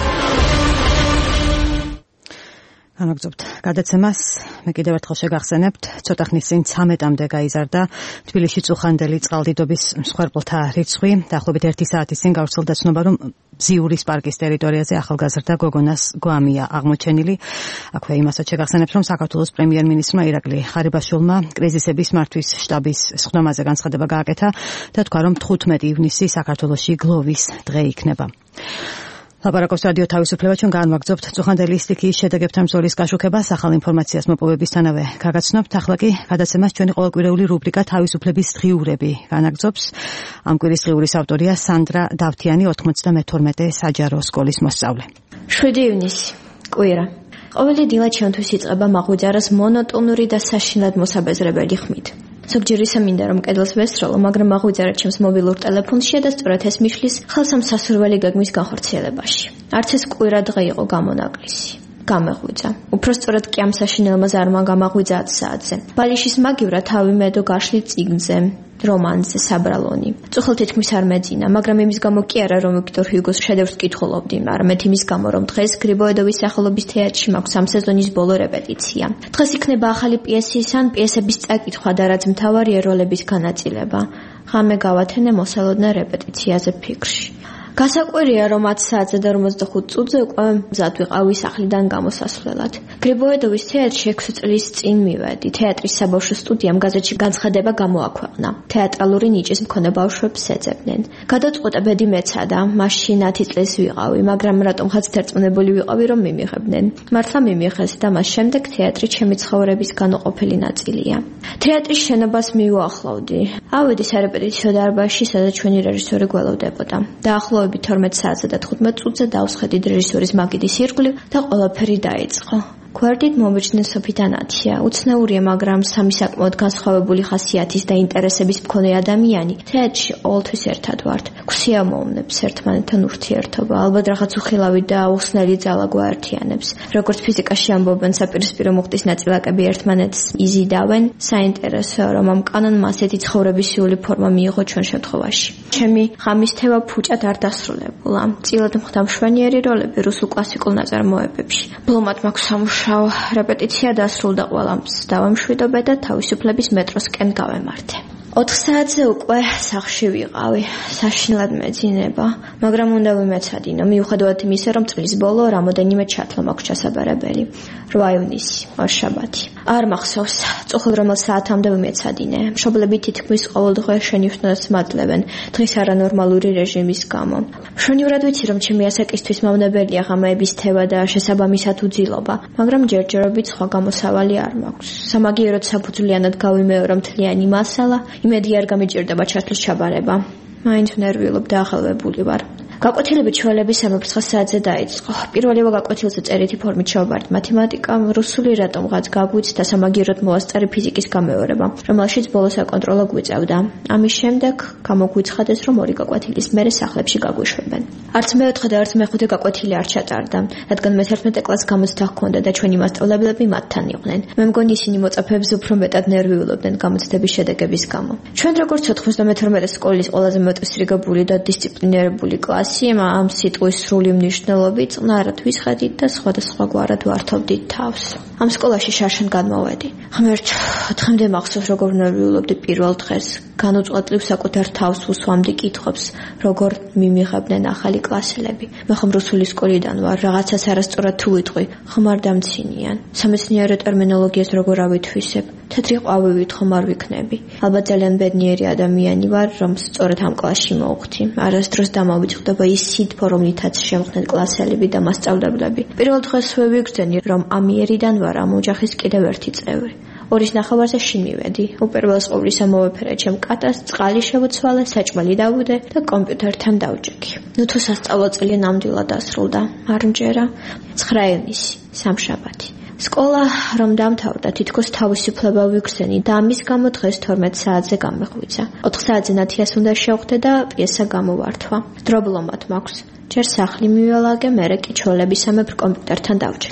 განაგზობთ გადაცემას. მე კიდევ ერთხელ შეგახსენებთ, ცოტა ხნის წინ ცამეტამდე გაიზარდა თბილისში წუხანდელი წყალდიდობის მსხვერპლთა რიცხვი. დაახლოებით ერთი საათის წინ გავრცელდა ცნობა, რომ ბზიურის პარკის ტერიტორიაზე ახალგაზრდა გოგონას გვამია აღმოჩენილი. აქვე იმასაც შეგახსენებთ, რომ საქართველოს პრემიერ-მინისტრმა ირაკლი ღარიბაშვილმა კრიზისების მართვის შტაბის სხდომაზე განცხადება გააკეთა და თქვა, რომ თხუთმეტი ივნისი საქართველოში გლოვის დღე იქნება. ლაპარაკობს რადიო თავისუფლება, ჩვენ განვაგრძობთ წუხანდელი სტიქიის შედეგებთან ბრძოლის გაშუქებას, ახალ ინფორმაციას მოპოვებისთანავე გაგაცნობთ. ახლა კი გადაცემას ჩვენი ყოველკვირეული რუბრიკა თავისუფლების დღიურები განაგრძობს. ამ კვირის დღიურის ავტორია სანდრა დავთიანი, ოთხმოცდამეთორმეტე საჯარო სკოლის მოსწავლე. შვიდი ივნისი, კვირა. ყოველი დილა ჩემთვის იწყება მაღვიძარას მონოტონური და საშინლად მოსაბეზრებელი ხმით. ზოგჯერ ისე მინდა რომ კედელს ვესროლო, მაგრამ მაღვიძარა ჩემს მობილურ ტელეფონშია და სწორედ ეს მიშლის ხელსამ სასურველი გეგმის განხორციელებაში. არც ეს კვირა დღე იყო გამონაკლისი. გამეღვიძა. უფრო სწორად კი ამ საშინელმა ზარმა გამაღვიძა ათ საათზე. ბალიშის მაგივრა თავი მედო გაშლი წიგნზე, რომანზე საბრალონი. წუხელ თითქმის არ მეძინა, მაგრამ იმის გამო კი არა, რომ ვიქტორ ჰიუგოს შედევრს კითხულობდი, არამედ იმის გამო, რომ დღეს გრიბოედოვის სახელობის თეატრში მაქვს ამ სეზონის ბოლო რეპეტიცია. დღეს იქნება ახალი პიესის ან პიესების წაკითხვა და რაც მთავარია როლების განაწილება. ღამე გავათენე მოსალოდნა რეპეტიციაზე ფიქრში. გასაკვირია, რომ ათ საათზე და ორმოცდახუთ წუთზე უკვე მზად ვიყავი სახლიდან გამოსასვლელად. გრიბოედოვის თეატრში ექვსი წლის წინ მივედი. თეატრის საბავშვო სტუდიამ გაზეთში განცხადება გამოაქვეყნა. თეატრალური ნიჭის მქონე ბავშვებს ეძებდნენ. გადაწყვეტა ბედი მეცადა, მაშინ ათი წლის ვიყავი, მაგრამ რატომღაც დარწმუნებული ვიყავი, რომ მიმიღებდნენ. მართლა მიმიღეს და მას შემდეგ თეატრი ჩემი ცხოვრების განუყოფელი ნაწილია. თეატრის შენობას მივუახლოვდი. ავედი სარეპეტიციო დარბაზში, სადაც ჩვენი რეჟისორი გველოდებოდა. დაახლოებით თორმეტ საათზე და თხუთმეტ წუთზე დავსხედით რეჟისორის მაგიდის ირგვლივ და ყველაფერი დაიწყო. გვერდით მომიჯდნენ სოფი და ნათია. უცნაურია, მაგრამ სამი საკმაოდ განსხვავებული ხასიათის და ინტერესების მქონე ადამიანი თეატრში ყოველთვის ერთად ვართ. გვსია მოუნებს ერთმანეთთან ურთიერთობა, ალბათ რაღაც უხილავი და უხსნელი ძალა გვაერთიანებს. როგორც ფიზიკაში ამბობენ, საპირისპირო მუხტის ნაწილაკები ერთმანეთს იზიდავენ, საინტერესოა, რომ ამ კანონმა ასეთი ცხოვრებისეული ფორმა მიიღო ჩვენ შემთხვევაში. ჩემი ღამისთევა ფუჭად არ დასრულებულა. წილად მხდა მშვენიერი როლები რუსულ კლასიკურ ნაწარმოებებში. ბლომად მაქვს სამუშაო. რეპეტიცია დასრულდა ყველამს. დავამშვიდობე და თავისუფლების მეტროსკენ გავემართე. ოთხ საათზე უკვე სახლში ვიყავი. საშინლად მეძინება, მაგრამ უნდა ვიმეცადინო, მიუხედავად იმისა, რომ წლის ბოლო რამოდენიმე ჩათვლა მაქვს ჩასაბარებელი. რვა ივნისი, ორშაბათი. არ მახსოვს, წუხელ რომელ საათამდე ვიმეცადინე. მშობლები თითქმის ყოველდღე შენიშვნას მაძლევენ დღის არანორმალური რეჟიმის გამო. მშვენივრად ვიცი, რომ ჩემი ასაკისთვის მავნებელია ღამეების თევა და შესაბამისად უძილობა, მაგრამ ჯერჯერობით სხვა გამოსავალი არ მაქვს. სამაგიეროდ საფუძვლიანად გავიმეორო მთლიანი მასალა, იმედი არ გამიჭირდება ჩათვლის ჩაბარება. მაინც ნერვიულობ და ახალვებული ვარ. გაკვეთილები ჩვეულებრივ სამეფრცხა საათზე დაიწყო. პირველივე გაკვეთილზე წერითი ფორმით შევაბართ მათემატიკა, რუსული რატომღაც გაგვიცდა სამაგიეროდ მოასწარი ფიზიკის გამეორება, რომელშიც ბოლო საკონტროლო გვიწევდა. ამის შემდეგ გამოგვიცხადეს, რომ ორი გაკვეთილის მერე სახლებში გაგვიშვებენ. არც მეოთხე და არც მეხუთე გაკვეთილი არ ჩატარდა, რადგან მეთერთმეტე კლასს გამოცდა ჰქონდა და ჩვენი მასწავლებლები მათთან იყვნენ. მე მგონი ისინი მოწაფეებს უფრო მეტად ნერვიულობდნენ გამოცდების შედეგების გამო. ჩვენ როგორც ოთხმოცდამეთორმეტე სკოლის ყველაზე მოწესრიგებული და დისციპლინირებული კლასი ამ სიტყვის სრული მნიშვნელობით წყნარად ვისხედით და სხვადასხვაგვარად ვართობდით თავს. ამ სკოლაში შარშან განმოვედი. ღმერთ, დღემდე მახსოვს, როგორ ნერვიულობდი პირველ დღეს. განუწყვეტლივ საკუთარ თავს უსვამდი კითხვებს, როგორ მიმიღებდნენ ახალი კლასელები. მე ხომ რუსული სკოლიდან ვარ, რაღაცას არასწორად თუ ვიტყვი, ხმარ დამცინიან. სამეცნიერო ტერმინოლოგიას როგორ ავითვისებ? თეთრი ყვავივით ხომ არ ვიქნები. ალბათ ძალიან ბედნიერი ადამიანი ვარ, რომ სწორედ ამ კლასში მოვხვდი. არასდროს დამავიწყდება ის სითბო, რომლითაც შემხდნენ კლასელები და მასწავლებლები. პირველ დღესვე ვიგრძენი, რომ ამიერიდან ვარ ამ ოჯახის კიდევ ერთი წევრი. ორის ნახევარზე შინ მივედი. უპირველეს ყოვლისა მოვეფერე ჩემ კატას, წყალი შევუცვალე, საჭმელი დავუდე და კომპიუტერთან დავჭექი. ნუ თუ სასწავლო წელი ნამდვილად დასრულდა. არ მჯერა. ცხრა ივნისი, სამშაბათი. სკოლა რომ დამთავრდა, თითქოს თავისუფლება ვიგრძენი და ამის გამო დღეს თორმეტ საათზე გამეღვიძა. ოთხ საათზე ნათიას უნდა შევხვდე და პიესა გამოვართვა. დრობლომად მაქვს. ჯერ სახლი მიველაგე, მერე კი ჩვეულებისამებრ კომპიუტერთან დავჭექი.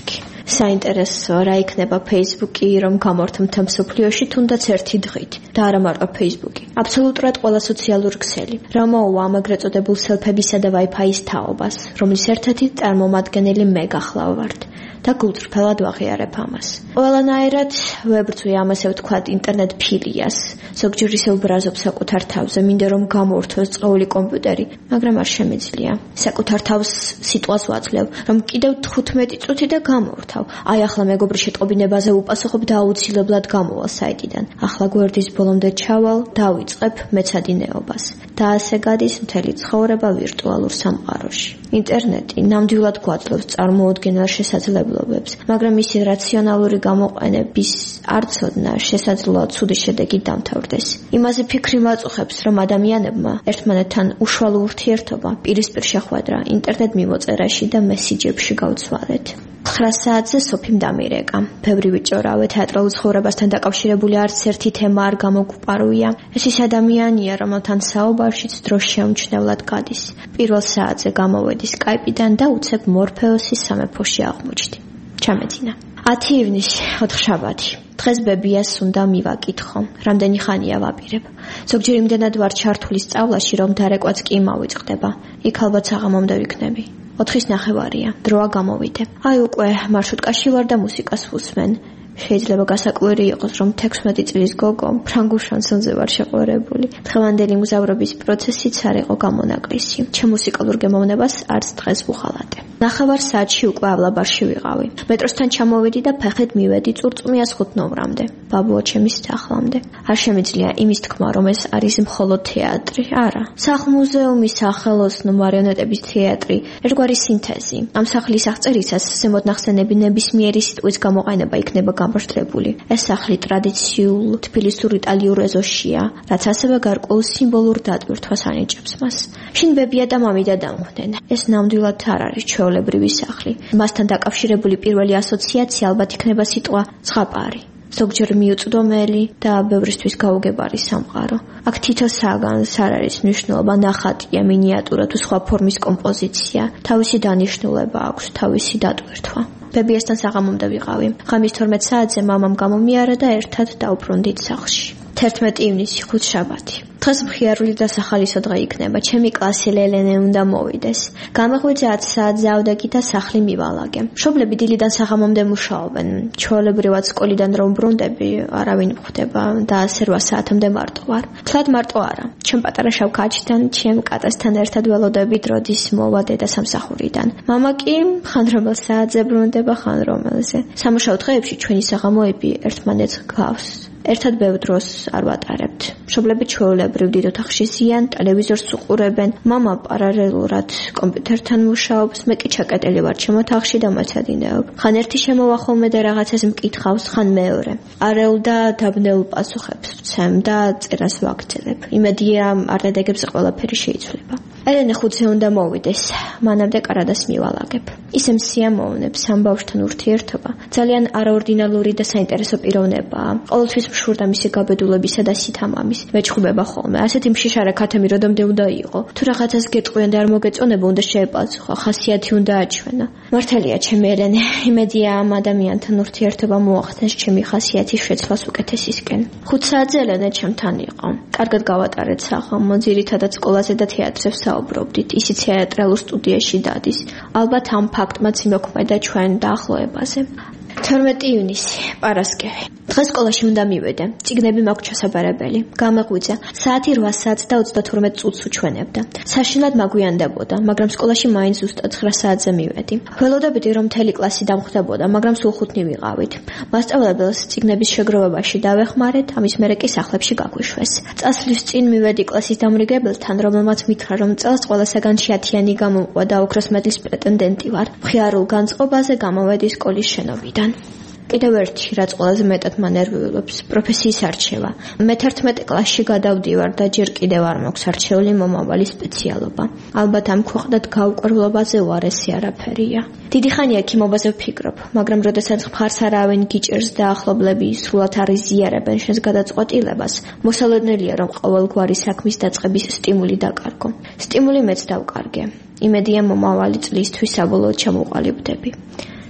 საინტერესო რა იქნება Facebook-ი, რომ გამორთ მთელ მსოფლიოში თუნდაც ერთი დღით და არა მარტო Facebook-ი. აბსოლუტურად ყველა სოციალური ქსელი. რა მოუვა ამ ეგრეთ წოდებულ სელფებისა და Wi-Fi-ის თაობას, რომლის ერთ-ერთი წარმომადგენელი მე გახლავართ. და გულწრფელად ვაღიარებ ამას. ყველანაირად ვებრძვი ამ ასე ვთქვათ ინტერნეტ ფილიას. ზოგჯერ ისე უბრაზობ საკუთარ თავზე, მინდა რომ გამორთოს წყვილი კომპიუტერი, მაგრამ არ შემიძლია. საკუთარ თავს სიტყვას ვაძლევ, რომ კიდევ თხუთმეტი წუთი და გამორთავ. აი ახლა მეგობრის შეტყობინებაზე უპასუხობ და აუცილებლად გამოვალ საიტიდან. ახლა გვერდის ბოლომდე ჩავალ, დავიწყებ მეცადინეობას. და ასე გადის მთელი ცხოვრება ვირტუალურ სამყაროში. ინტერნეტი ნამდვილად გვაძლევს წარმოუდგენელ შესაძლებლობებს, მაგრამ მისი რაციონალური გამოყენების არცოდნა შესაძლოა ცუდი შედეგით დამთავრდეს. იმაზე ფიქრი მაწუხებს, რომ ადამიანებმა ერთმანეთთან უშუალო ურთიერთობა, პირისპირ შეხვედრა, ინტერნეტ მიმოწერაში და მესიჯებში გავცვალეთ. ცხრა საათზე სოფიმ დამირეკა. ბევრი ვიჭორავე, თეატრალურ ცხოვრებასთან დაკავშირებული არც ერთი თემა არ გამოგპარვია. ეს ის ადამიანია, რომელთან საუბარშიც დრო შეუმჩნევლად გადის. პირველ საათზე გამოვედი Skype-დან და უცებ მორფეოსის სამეფოში აღმოჩნდი. ჩამეძინა. ათი ივნისი, ოთხშაბათი. დღეს ბებიას უნდა მივაკითხო. რამდენი ხანია ვაპირებ. ზოგჯერ იმდენად ვარ ჩართული სწავლაში, რომ დარეკვაც კი მოვიწყდება. იქ ალბათ საღამომდე ვიქნები. ოთხის ნახევარია, დროა გამოვიდე. აი უკვე მარშრუტკაში ვარ და მუსიკას ვუსმენ. შეიძლება გასაკვირი იყოს, რომ თექვსმეტი წლის გოგო ფრანგულ შანსონზე ვარ შეყვარებული. დღევანდელი მგზავრობის პროცესიც არ იყო გამონაკლისი. ჩემ მუსიკალურ გემოვნებას არც დღეს ვუღალატე. ნახევარ საათში უკვე ავლაბარში ვიყავი. მეტროსთან ჩამოვედი და ფეხით მივედი წურწმიას ხუთ ნომრამდე, ბაბუა ჩემის სახლამდე. არ შემიძლია იმის თქმა, რომ ეს არის მხოლოდ თეატრი. არა, სახლ-მუზეუმი, სახელოსნო მარიონეტების თეატრი, ერთგვარი სინთეზი. ამ სახლის აღწერისას ზემოთ ნახსენები ნებისმიერი სიტყვის გამოყენება იქნება გამორთლებული. ეს სახლი ტრადიციულ თბილისურ იტალიურ ეზოშია, რაც ასევე გარკვეულ სიმბოლურ დატვირთვას ანიჭებს მას. შინ ბებია და მამიდა დამხვდნენ. ეს ნამდვილად არ არის ჩვეულებრივი სახლი. მასთან დაკავშირებული პირველი ასოციაცია ალბათ იქნება სიტყვა ზღაპარი. ზოგჯერ მიუწვდომელი და ბევრისთვის გაუგებარი სამყარო. აქ თითო საგანს არ არის მნიშვნელობა, ნახატია, მინიატურა თუ სხვა ფორმის კომპოზიცია. თავისი დანიშნულება აქვს, თავისი დატვირთვა. ბებიასთან საღამომდე ვიყავი. ღამის თორმეტ საათზე მამამ გამომიარა და ერთად დავბრუნდით სახლში. თერთმეტი ივნისი, ხუთშაბათი. დღეს მხიარული და სახალისო დღე იქნება. ჩემი კლასი ლელენე უნდა მოვიდეს. გამეღვიძე ათი საათზე ავდეგი და სახლი მივალაგე. მშობლები დილიდან საღამომდე მუშაობენ. ჩვეულებრივად სკოლიდან რომ ბრუნდები, არავინ მხვდება და ასე რვა საათამდე მარტო ვარ. თლად მარტო არა. ჩემ პატარა შავ კაჩთან, ჩემ კატასთან ერთად ველოდებით, როდის მოვა დედა სამსახურიდან. მამა კი ხან რომელ საათზე ბრუნდება, ხან რომელზე. სამუშაო დღეებში ჩვენი საღამოები ერთმანეთს გავს. ერთად ბევრ დროს არ ვატარებთ. მშობლები ჩვეულებრივ დიდ ოთახში ზიან, ტელევიზორს უყურებენ, მამა პარალელურად კომპიუტერთან მუშაობს, მე კი ჩაკეტილი ვარ ჩემ ოთახში და მეცადინეობ. ხან ერთი შემოვა ხოლმე და რაღაცას მკითხავს, ხან მეორე. არეულ და დაბნეულ პასუხებს ვცემ და წერას ვაგრძელებ. იმედია არტედეგებზე ყველაფერი შეიცვლება. ელენე ხუთზე უნდა მოვიდეს, მანამდე კარადას მივალაგებ. ისე მსიამოვნებს ამ ბავშვთან ურთიერთობა. ძალიან არაორდინალური და საინტერესო პიროვნებაა. ყოველთვის მშურდა მისი გაბედულებისა და სითამამის. მეჩხუბება ხოლმე. ასეთი მშიშარა ქათამი როდომდე უნდა იყო. თუ რაღაცას გეტყვიან და არ მოგეწონება, უნდა შეეპასუხო, ხასიათი უნდა აჩვენა. მართალია, ჩემი ელენე, იმედია ამ ადამიანთან ურთიერთობა მოახდენს ჩემი ხასიათის შეცვლას უკეთესისკენ. ხუთ საათზე ელენე ჩემთან იყო. კარგად გავატარეთ საღამო, ძირითადად სკოლაზე და თეატრზე საუბრობდით. ისიც თეატრალურ სტუდიაში დადის. ალბათ ამ ფაქტმაც იმოქმედა ჩვენ დაახლოებაზე. თორმეტი ივნისი, პარასკევი. დღეს სკოლაში უნდა მივედე. წიგნები მაქვს ჩასაბარებელი. გამეღვიძა. საათი რვა საათს და ოცდათორმეტ წუთს უჩვენებდა. საშინლად მაგვიანდებოდა, მაგრამ სკოლაში მაინც ზუსტად ცხრა საათზე მივედი. ველოდებდი, რომ მთელი კლასი დამხვდებოდა, მაგრამ სულ ხუთნი ვიყავით. მასწავლებელს წიგნების შეგროვებაში დავეხმარეთ, ამის მერე კი სახლებში გაგვიშვეს. წასვლის წინ მივედი კლასის დამრიგებელთან, რომელმაც მითხრა, რომ წელს ყველასაგან შეათიანი გამოვყვა და ოქროს მედლის პრეტენდენტი ვარ. მხიარულ განწყობაზე გამოვედი სკოლის შენობიდან. კიდევ ერთი, რაც ყველაზე მეტად მანერვიულობს, პროფესიის არჩევა. მე თერთმეტ კლასში გადავდივარ და ჯერ კიდევ არ მაქვს არჩეული მომავალი სპეციალობა. ალბათ ამ ქვეყნად გაუკვირვებაზე უარესი არაფერია. დიდი ხანია ქიმობაზე ვფიქრობ, მაგრამ როდესაც მხარს არავინ გიჭერს და ახლობლები სრულად არ იზიარებენ შენს გადაწყვეტილებას, მოსალოდნელია, რომ ყოველგვარი საქმის დაწყების სტიმული დაკარგო. სტიმული მეც დავკარგე. იმედია მომავალი წლისთვის საბოლოოდ ჩამოყალიბდები.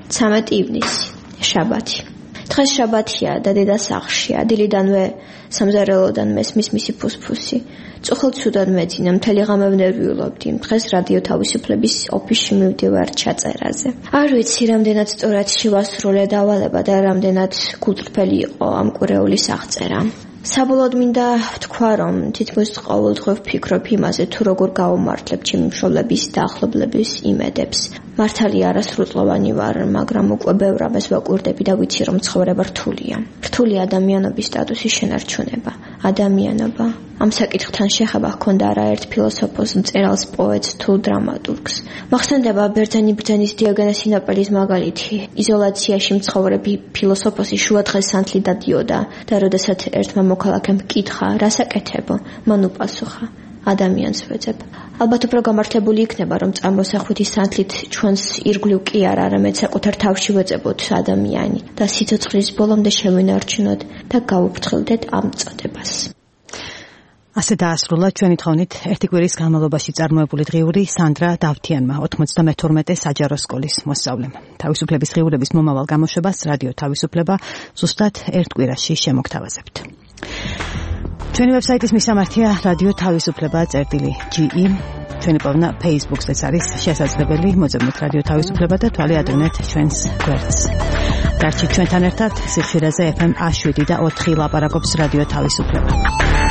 ცამეტი ივნისი, შაბათი. დღეს შაბათია და დედა სახლშია. დილიდანვე სამზარეულოდან მესმის მისი ფუსფუსი. წუხილ ცუდად მეძინა, მთელი ღამე ვნერვიულობდი. დღეს რადიო თავისუფლების ოფისში მივდივარ ჩაწერაზე. არ ვიცი, რამდენად სწორად შევასრულე დავალება და რამდენად გულწრფელი იყო ამ კვირეულის აღწერა. საბოლოოდ მინდა ვთქვა, რომ თითქმის ყოველდღე ვფიქრობ იმაზე, თუ როგორ გავუმართლებ ჩემი მშობლების და ახლობლების იმედებს. მართალია არასრულწლოვანი ვარ, მაგრამ უკვე ბევრ ამას ვაკვირდები და ვიცი, რომ ცხოვრება რთულია. რთული ადამიანობის სტატუსის შენარჩუნება, ადამიანობა. ამ საკითხთან შეხება ჰქონდა არაერთ ფილოსოფოს, მწერალს, პოეტს თუ დრამატურგს. მახსენდება ბერძენი ბრძენის დიოგენეს სინოპელის მაგალითი. იზოლაციაში მცხოვრები ფილოსოფოსი შუადღეს სანთლი დადიოდა და როდესაც ერთმა მოქალაქემ კითხა, რას აკეთებო, მან უპასუხა, ადამიანს ვეძებ. ალბათ უფრო გამართლებული იქნება, რომ წარმოსახვითი სანთლით ჩვენს ირგვლივ კი არ, არამედ საკუთარ თავში ვეძებოთ ადამიანი და სიცოცხლის ბოლომდე შევინარჩუნოთ და გავუფრთხილდეთ ამ წოდებას. ასე დაასრულა ჩვენი თხოვნით ერთი კვირის განმავლობაში წარმოებული დღიური სანდრა დავთიანმა, ოთხმოცდამეთორმეტე საჯარო სკოლის მოსწავლემ. თავისუფლების დღიურების მომავალ გამოშვებას რადიო თავისუფლება ზუსტად ერთ კვირაში შემოგთავაზებთ. ჩვენი ვებსაიტის მისამართია რადიო თავისუფლება წერტილი ჯი ი. ჩვენი პოვნა Facebook-ზეც არის შესაძლებელი. მოძებნეთ რადიო თავისუფლება და თვალე ადევნეთ ჩვენს გვერდს. დარჩით ჩვენთან ერთად სიხშირეზე ეფ ემ ათი შვიდი და ოთხი ლაპარაკობს რადიო თავისუფლება.